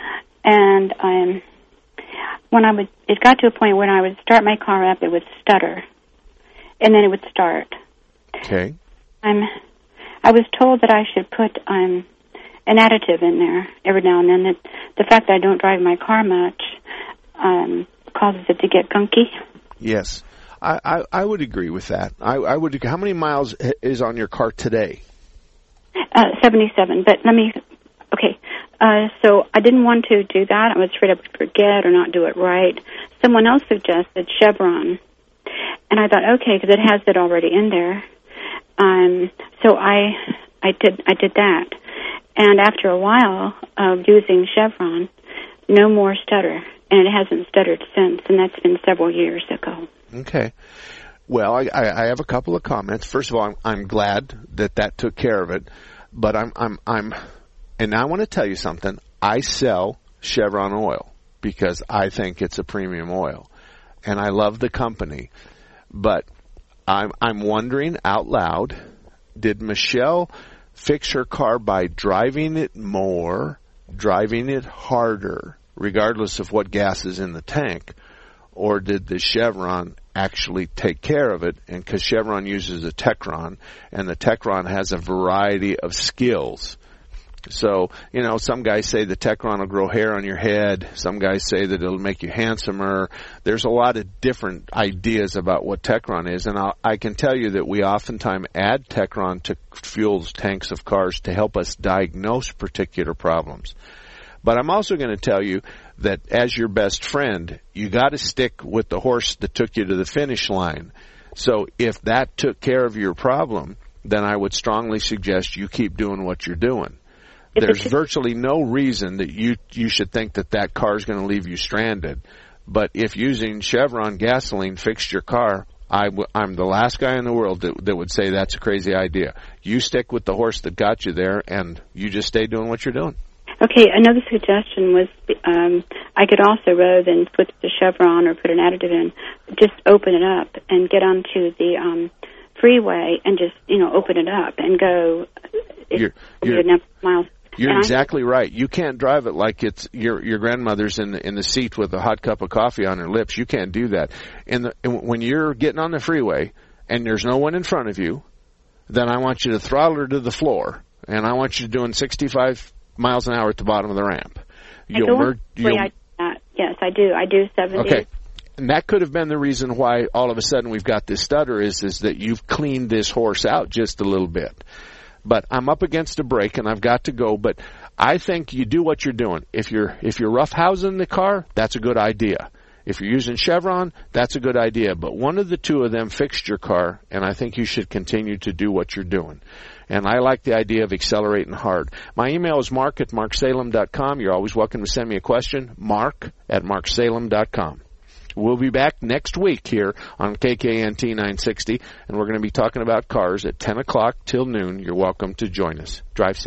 P: And um, when I would, it got to a point when I would start my car up, it would stutter, and then it would start.
A: Okay.
P: Um, I was told that I should put um, an additive in there every now and then. That the fact that I don't drive my car much um, causes it to get gunky.
A: Yes. I, I, I would agree with that. I, I would. How many miles is on your car today?
P: Uh, seventy-seven. But let me. Okay. Uh, so I didn't want to do that. I was afraid I would forget or not do it right. Someone else suggested Chevron, and I thought, okay, because it has it already in there. Um, so I, I did, I did that, and after a while of using Chevron, no more stutter, and it hasn't stuttered since, and that's been several years ago.
A: Okay. Well, I, I, I have a couple of comments. First of all, I'm, I'm glad that that took care of it, but I'm, I'm, I'm, and I want to tell you something. I sell Chevron oil because I think it's a premium oil, and I love the company, but I'm, I'm wondering out loud, did Michelle fix her car by driving it more, driving it harder, regardless of what gas is in the tank, or did the Chevron actually take care of it? And because Chevron uses a Techron, and the Techron has a variety of skills. So, you know, some guys say the Techron will grow hair on your head. Some guys say that it'll make you handsomer. There's a lot of different ideas about what Techron is, and I'll, I can tell you that we oftentimes add Techron to fuel tanks of cars to help us diagnose particular problems. But I'm also going to tell you that as your best friend, you got to stick with the horse that took you to the finish line. So if that took care of your problem, then I would strongly suggest you keep doing what you're doing. There's virtually no reason that you you should think that that car is going to leave you stranded. But if using Chevron gasoline fixed your car, I w- I'm the last guy in the world that, that would say that's a crazy idea. You stick with the horse that got you there, and you just stay doing what you're doing.
P: Okay, another suggestion was um, I could also, rather than put the Chevron or put an additive in, just open it up and get onto the um, freeway and just, you know, open it up and go
A: You're,
P: you're,
A: you're,
P: miles.
A: you're
P: and
A: exactly right. You can't drive it like it's your your grandmother's in the, in the seat with a hot cup of coffee on her lips. You can't do that. In the, when you're getting on the freeway and there's no one in front of you, then I want you to throttle her to the floor, and I want you doing sixty-five miles an hour at the bottom of the ramp. You'll
P: I go
A: mer- you'll,
P: I do that. Yes, I do. I do seventy.
A: Okay. And that could have been the reason why all of a sudden we've got this stutter is, is that you've cleaned this horse out just a little bit. But I'm up against a break and I've got to go. But I think you do what you're doing. If you're, if you're roughhousing the car, that's a good idea. If you're using Chevron, that's a good idea. But one of the two of them fixed your car, and I think you should continue to do what you're doing. And I like the idea of accelerating hard. My email is mark at mark salem dot com. You're always welcome to send me a question, mark at mark salem dot com. We'll be back next week here on K K N T nine sixty, and we're going to be talking about cars at ten o'clock till noon. You're welcome to join us. Drive safe.